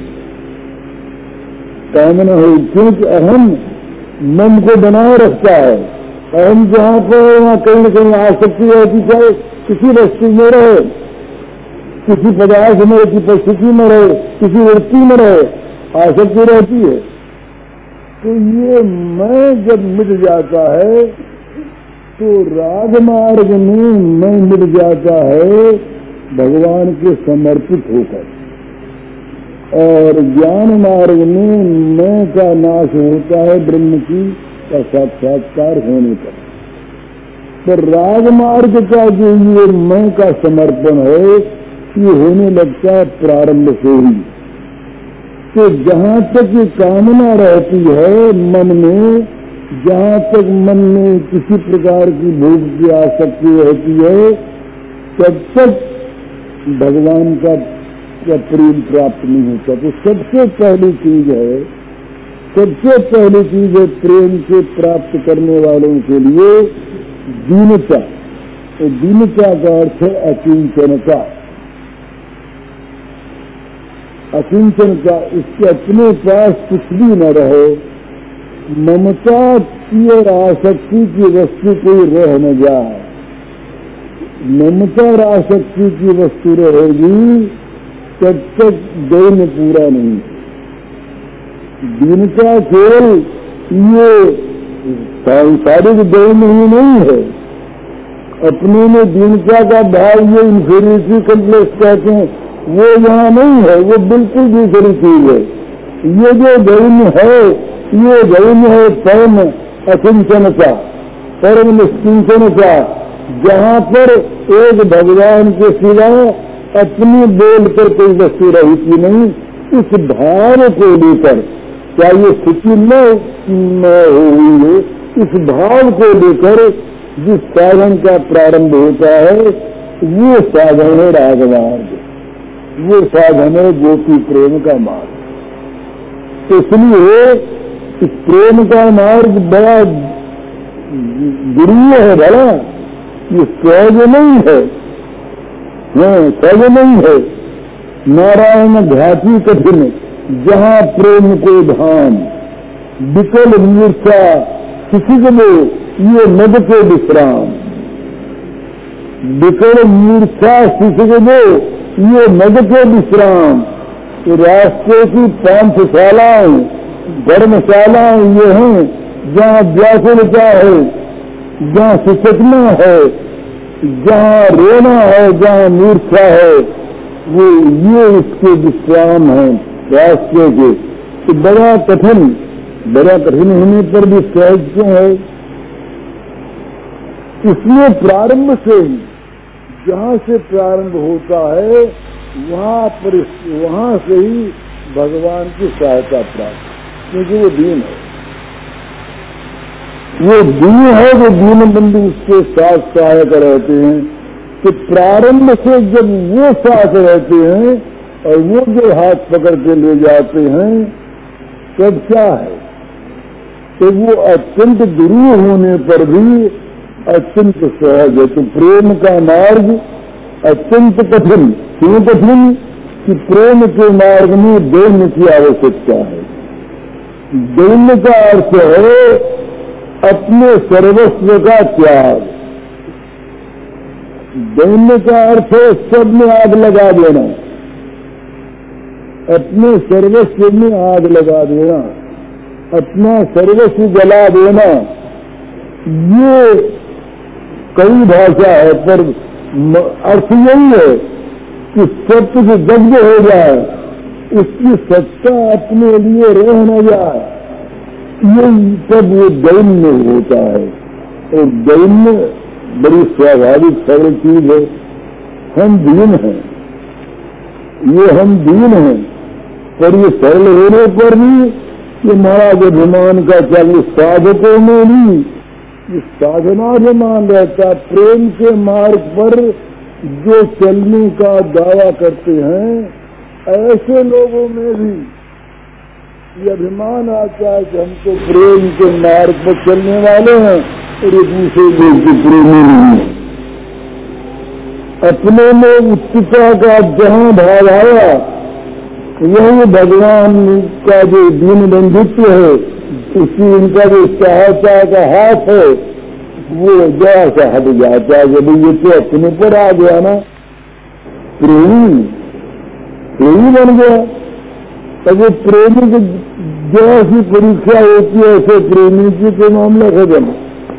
कामना हो, क्योंकि अहम मन को बनाए रखता है। अहम जहाँ पर वहाँ कहीं न कहीं आसक्ति रहती, चाहे किसी वस्तु में रहे, किसी पदार्थ में, किसी परिस्थिति में रहे, किसी व्यक्ति में रहे, आसक्ति रहती है। तो ये मैं जब मिट जाता है तो राजमार्ग में मैं मिट जाता है भगवान के समर्पित होकर, और ज्ञान मार्ग में मैं का नाश होता है ब्रह्म की का साक्षात्कार होने पर। तो राजमार्ग का जो ये मैं का समर्पण है ये होने लगता है प्रारंभ से ही। तो जहाँ तक ये कामना रहती है मन में, जहाँ तक मन में किसी प्रकार की भोग की आसक्ति रहती है, तब तक भगवान का प्रेम प्राप्त नहीं होता। तो सबसे पहली चीज है प्रेम से प्राप्त करने वालों के लिए दीनता। तो दीनता का अर्थ है अकिंचनता। अकिंचन का, इसके अपने पास कुछ भी न रहे, ममता की और आसक्ति की वस्तु कोई रह न जाए, ममता और आसक्ति की वस्तु रहेगी तब तक दैन्य पूरा नहीं। दीनता केवल ये सांसारिक दैन्य ही नहीं है, अपने में दीनता का भाव ये इंफीरियरिटी कम्प्लेक्स कहते हैं, वो यहाँ नहीं है, वो बिल्कुल दूसरी चीज है। ये जो दैन्य है, ये दैन्य है परम अकिंचनता, परम निष्किंचनता, जहाँ पर एक भगवान के सिवा अपनी बोल कर कोई वस्तु रही थी नहीं। इस भाव को लेकर क्या ये स्थिति न हुई है, इस भाव को लेकर जिस साधन का प्रारंभ होता है वो साधन है रागमार्ग, वो साधन है गोपी प्रेम का मार्ग। इसलिए इस प्रेम का मार्ग बड़ा गुरूय है, बड़ा ये सहज नहीं है, सहज नहीं है। नारायण घाटी कठिन जहाँ प्रेम को धाम, विकल मूर्छा शिशिक में ये मद के विश्राम, विकल मूर्छा शिशिक में ये मद के विश्राम। रास्ते की पांचशालाएं धर्मशालाएं ये हैं जहाँ व्याकुलता है, जहाँ सुचेतना है, जहाँ रोना है, जहाँ मूर्छा है, वो ये इसके विश्राम है रास्ते के। तो बड़ा कठिन होने पर भी सहज क्यों है? इसलिए प्रारंभ से ही जहाँ से प्रारंभ होता है वहाँ से ही भगवान की सहायता प्राप्त, क्योंकि वो दीन है, वो दीन है, वो दीन बंधु उसके साथ सहायक रहते हैं। कि प्रारंभ से जब वो साथ रहते हैं और वो जो हाथ पकड़ के ले जाते हैं तब क्या है, तो वो अत्यंत दुरूह होने पर भी अत्यंत सहज है। तो प्रेम का मार्ग अत्यंत कठिन, क्यों कठिन कि प्रेम के मार्ग में दैन्य की आवश्यकता है। दैन्य का अर्थ है अपने सर्वस्व का त्याग, दैन्य का अर्थ है सब में आग लगा देना, अपने सर्वस्व में आग लगा देना, अपना सर्वस्व जला देना। ये कई भाषा है पर अर्थ यही है कि सत्य से दग्ध हो जाए, उसकी सत्ता अपने लिए रह न जाए, ये तब वो दैन्य होता है। और दैन्य बड़ी स्वाभाविक सरल चीज है। हम दीन हैं, ये हम दीन हैं, पर ये सरल होने पर भी ये महाराज अभिमान का चल साधकों में भी साधनाभिमान रहता। प्रेम के मार्ग पर जो चलने का दावा करते हैं ऐसे लोगों में भी ये अभिमान आता है कि हम तो प्रेम के मार्ग पर चलने वाले हैं और ये दूसरे लोग की प्रेमी नहीं है। अपने में उच्चता का जहाँ भाव आया वही भगवान का जो दीन बंधुत्व है, उसकी उनका जो सहायता का हाथ है वो जरा सा हट जाता है। जब ये तो अपने पर आ गया ना, प्रेमी बन गया, तब वो प्रेमी की जैसी परीक्षा होती है ऐसे प्रेमी की तो मामला खत्म।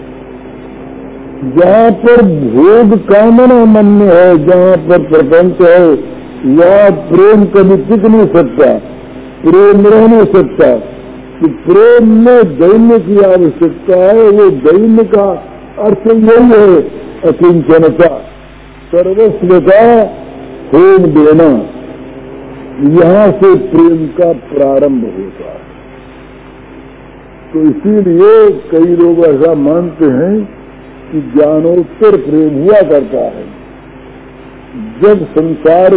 जहाँ पर भोग कामना मन में है, जहाँ पर प्रपंच है, वहाँ प्रेम कभी टिक नहीं सकता, प्रेम रह नहीं सकता। कि प्रेम में दैन्य की आवश्यकता है। वो दैन्य का अर्थ यही है अकिंचनता, सर्वस्व का होम देना। यहाँ से प्रेम का प्रारंभ होता है। तो इसीलिए कई लोग ऐसा मानते हैं कि ज्ञानोत्तर प्रेम हुआ करता है जब संसार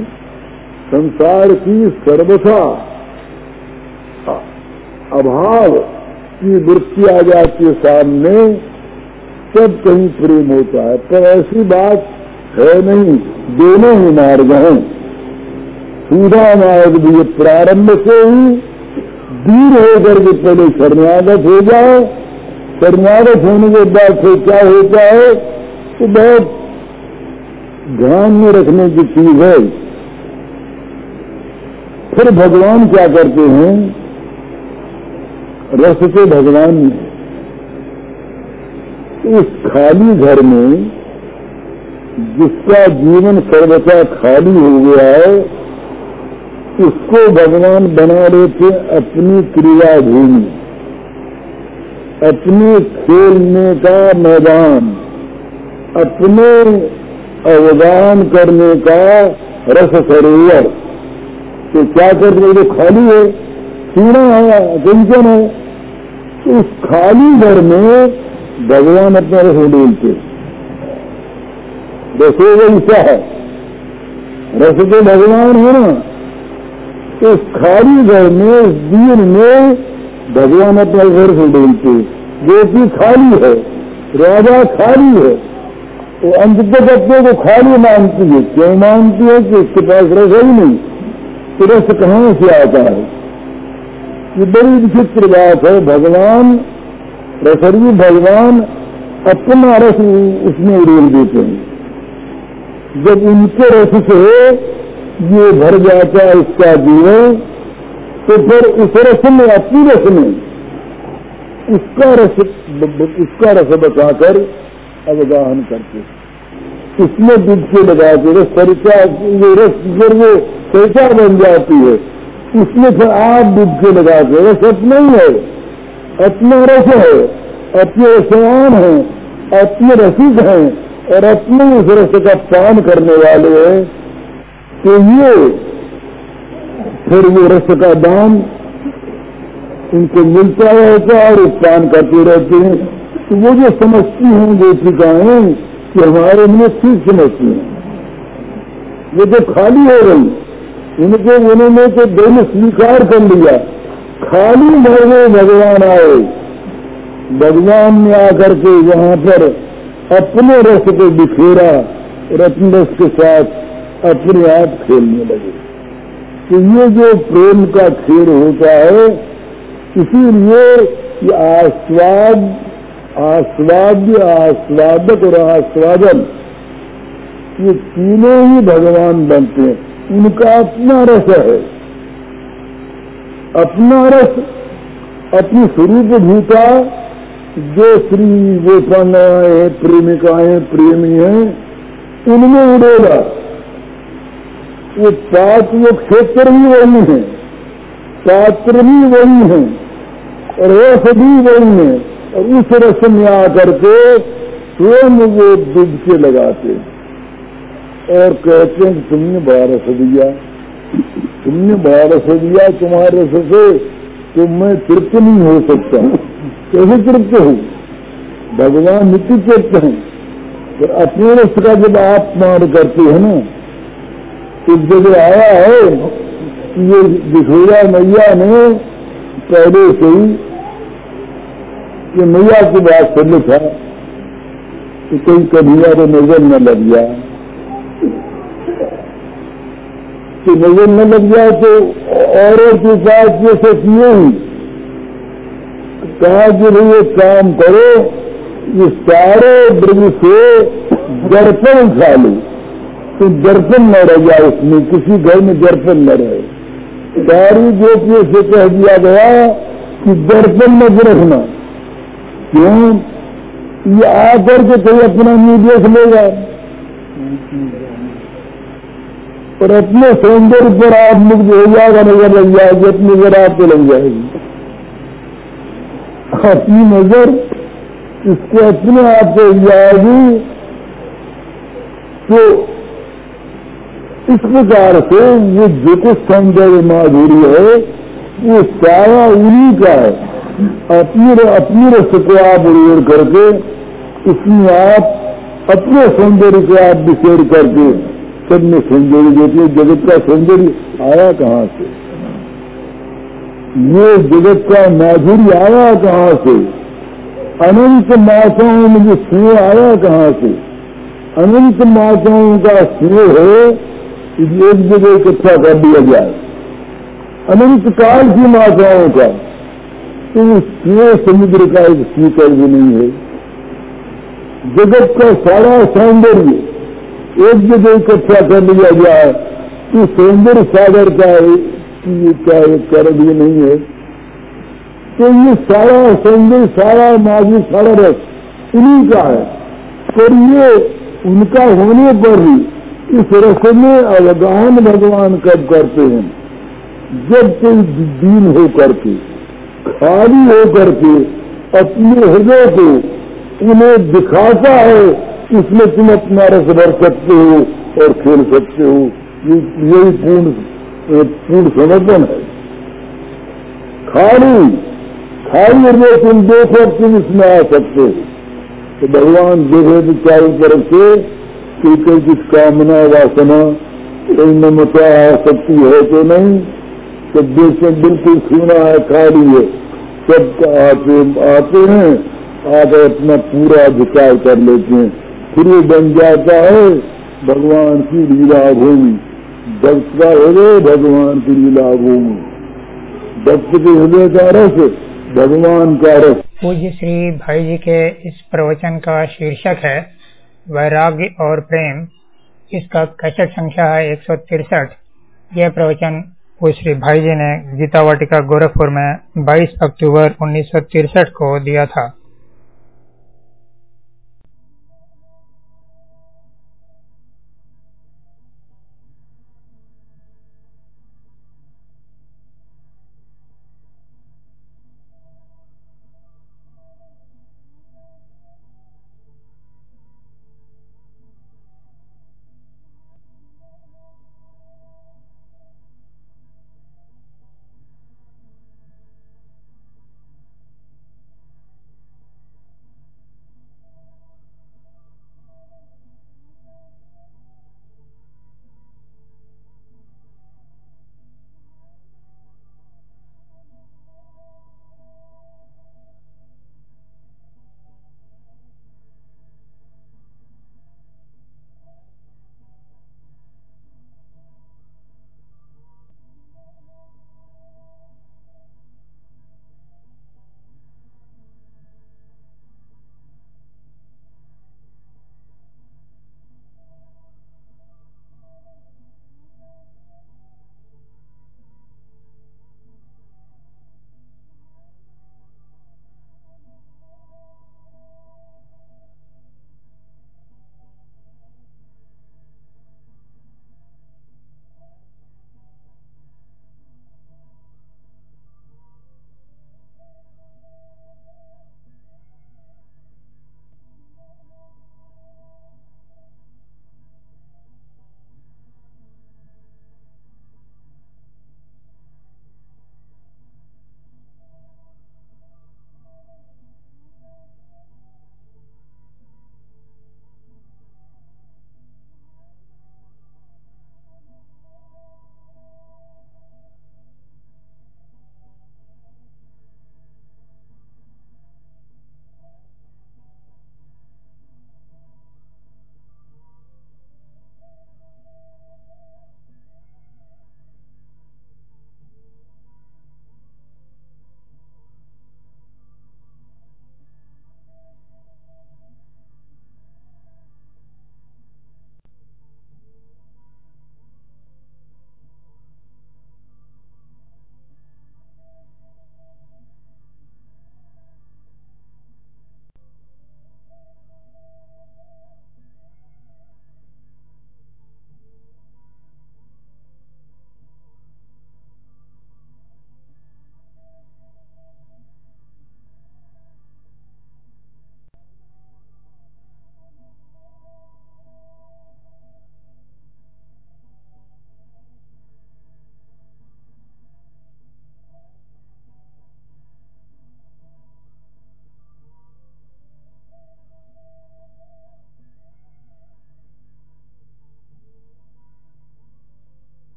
की सर्वथा अभाव की वृत्ति आ जाती है सामने, तब कहीं प्रेम होता है। पर ऐसी बात है नहीं, दोनों ही मार्ग हैं। सीधा मार्ग भी प्रारंभ से ही दूर होकर के पहले शरणागत हो जाए, शरणागत होने के बाद फिर क्या होता है तो बहुत ध्यान में रखने की चीज है। फिर भगवान क्या करते हैं, रस के भगवान ने इस खाली घर में जिसका जीवन सर्वथा खाली हो गया है, उसको भगवान बना लेते अपनी क्रिया भूमि, अपने खेलने का मैदान, अपने अवदान करने का रस सरोवर। तो क्या कर रहे, जो खाली है, सीना है, कंचन है, तो उस खाली घर में भगवान अपना रस डोलते। रसो वैसा है, रस तो भगवान है ना, तो उस खाली घर में, उस दिन में भगवान अपना घर से डोलते, जो कि खाली है, राजा खाली है। तो अंत तक अपने को खाली मानती है। क्यों मानती है कि उसके पास रस ही नहीं, तो रस कहां से आता है? ये बड़ी विचित्र बात है। भगवान रसरी भगवान अपना रस उसमें उड़ेल देते हैं। जब उनके रस से ये भर जाता है इसका जीवन, तो फिर उस रस में, अपनी रस में उसका रस बचाकर अवगाहन करते, इसमें डुबकी लगाते। रस परिचा, वो रस फिर वो परिचा बन जाती है, उसमें फिर आप डुबकी लगाते। रस अपना ही है, अपना रस है, अपने रसवान है, अपने रसिक हैं और अपने उस रस का पान करने वाले हैं। तो ये फिर वो रस का दान उनको मिलता रहता है और पान करते रहते हैं। तो वो जो समझती हैं गोपिकाएं कि हमारे लिए ठीक समझती हैं, वो जो खाली हो गई, उन्होंने तो दोनों स्वीकार कर लिया। खाली घर में भगवान आए, भगवान ने आकर के वहां पर अपने रस को बिखेरा और अपने रस के साथ अपने आप खेलने लगे। तो ये जो प्रेम का खेल होता है, इसीलिए ये आस्वाद्य, आस्वादक और आस्वादन, ये तीनों ही भगवान बनते हैं। उनका अपना रस है, अपना रस, अपनी स्वरूप भूता जो श्री गोपनाएं, प्रेमिकाएं, प्रेमी हैं, उनमें उड़ेगा। वो वो क्षेत्र भी वही है, पात्र भी वही है और रस भी वही है। और उस रस में आकर के स्वयं वो डुबके लगाते और कहते हैं कि तुमने बड़ा रस दिया, तुमने बड़ा रस दिया, तुम्हारे रस से तो मैं तृप्त नहीं हो सकता। कैसे तृप्त हूँ? भगवान नित्य तृप्त हैं। और अपने रस का जब आप मान करते हैं ना, एक जगह आया है कि ये दिखोया मैया ने पहले से ही कि मैया की बात कर लिखा कि कोई कन्हैया को नजर न लग जाए, कि नजर न लग जाए तो औरों के साथ जैसे किए ही कहा कि भाई एक काम करो, ये सारे ब्रज से दर्पण उठा लो, तो दर्पण न रह जाए उसमें, किसी घर में दर्पण न रहे। सारी गोपियों से कह दिया गया कि दर्पण न रखना। क्यों? ये आकर के कोई अपना मुंह देख लेगा और अपने सौंदर्य पर आप मुग्ध हो जाएगा, नजर लग जाएगी, अपनी नजर आपको लग जाएगी। अपनी नजर इसको अपने आप को लग जाएगी। तो इस प्रकार से ये जो कुछ सौंदर्य माधुर्य है वो सारा उन्हीं का है। अपनी रस को आप उड़ेल करके इसमें आप अपने सौंदर्य को आप बिखेर करके सब में सौंदर्य देते हैं। जगत का सौंदर्य आया कहाँ से? ये जगत का माधुर्य आया कहाँ से? अनंत माताओं में जो स्नेह आया कहाँ से? अनंत माताओं का स्नेह है, एक जगह इकट्ठा कर दिया जाए, अनंत काल की माताओं का, तो स्नेह समुद्र का एक स्वीकार भी नहीं है। जगत का सारा सौंदर्य एक जगह इकट्ठा कर लिया जाए कि सौंदर्य सागर का क्या कर्म ये नहीं है। तो ये सारा सौंदर्य, सारा माजी, सारा रस इन्हीं का है। और ये उनका होने पर ही इस रस में अवगाहन भगवान कब करते हैं? जब कोई दीन हो करके, खाली हो करके अपने हृदय को उन्हें दिखाता है, इसमें तुम अपना रस भर सकते हो और खेल सकते हो। यही पूर्ण समर्पण है। खाली हृदय तुम देखो, तुम इसमें आ सकते हो। तो भगवान देखे चारों तरफ से कि कोई कुछ कामना वासना, कोई नमता आसक्ति है तो नहीं। तो देश में बिल्कुल सुना है, खाली है। सब आते हैं, आकर अपना पूरा अधिकार कर लेते हैं। फिर ये बन जाता है भगवान की लीला भूमि। भक्त का हृदय भगवान की लीला भूमि, भक्त के हृदय का रस भगवान का रस। पूज्य श्री भाई जी के इस प्रवचन का शीर्षक है वैराग्य और प्रेम। इसका कैसेट संख्या है 163। यह प्रवचन पूज्य श्री भाई जी ने गीता वाटिका गोरखपुर में 22 अक्टूबर 1963 को दिया था।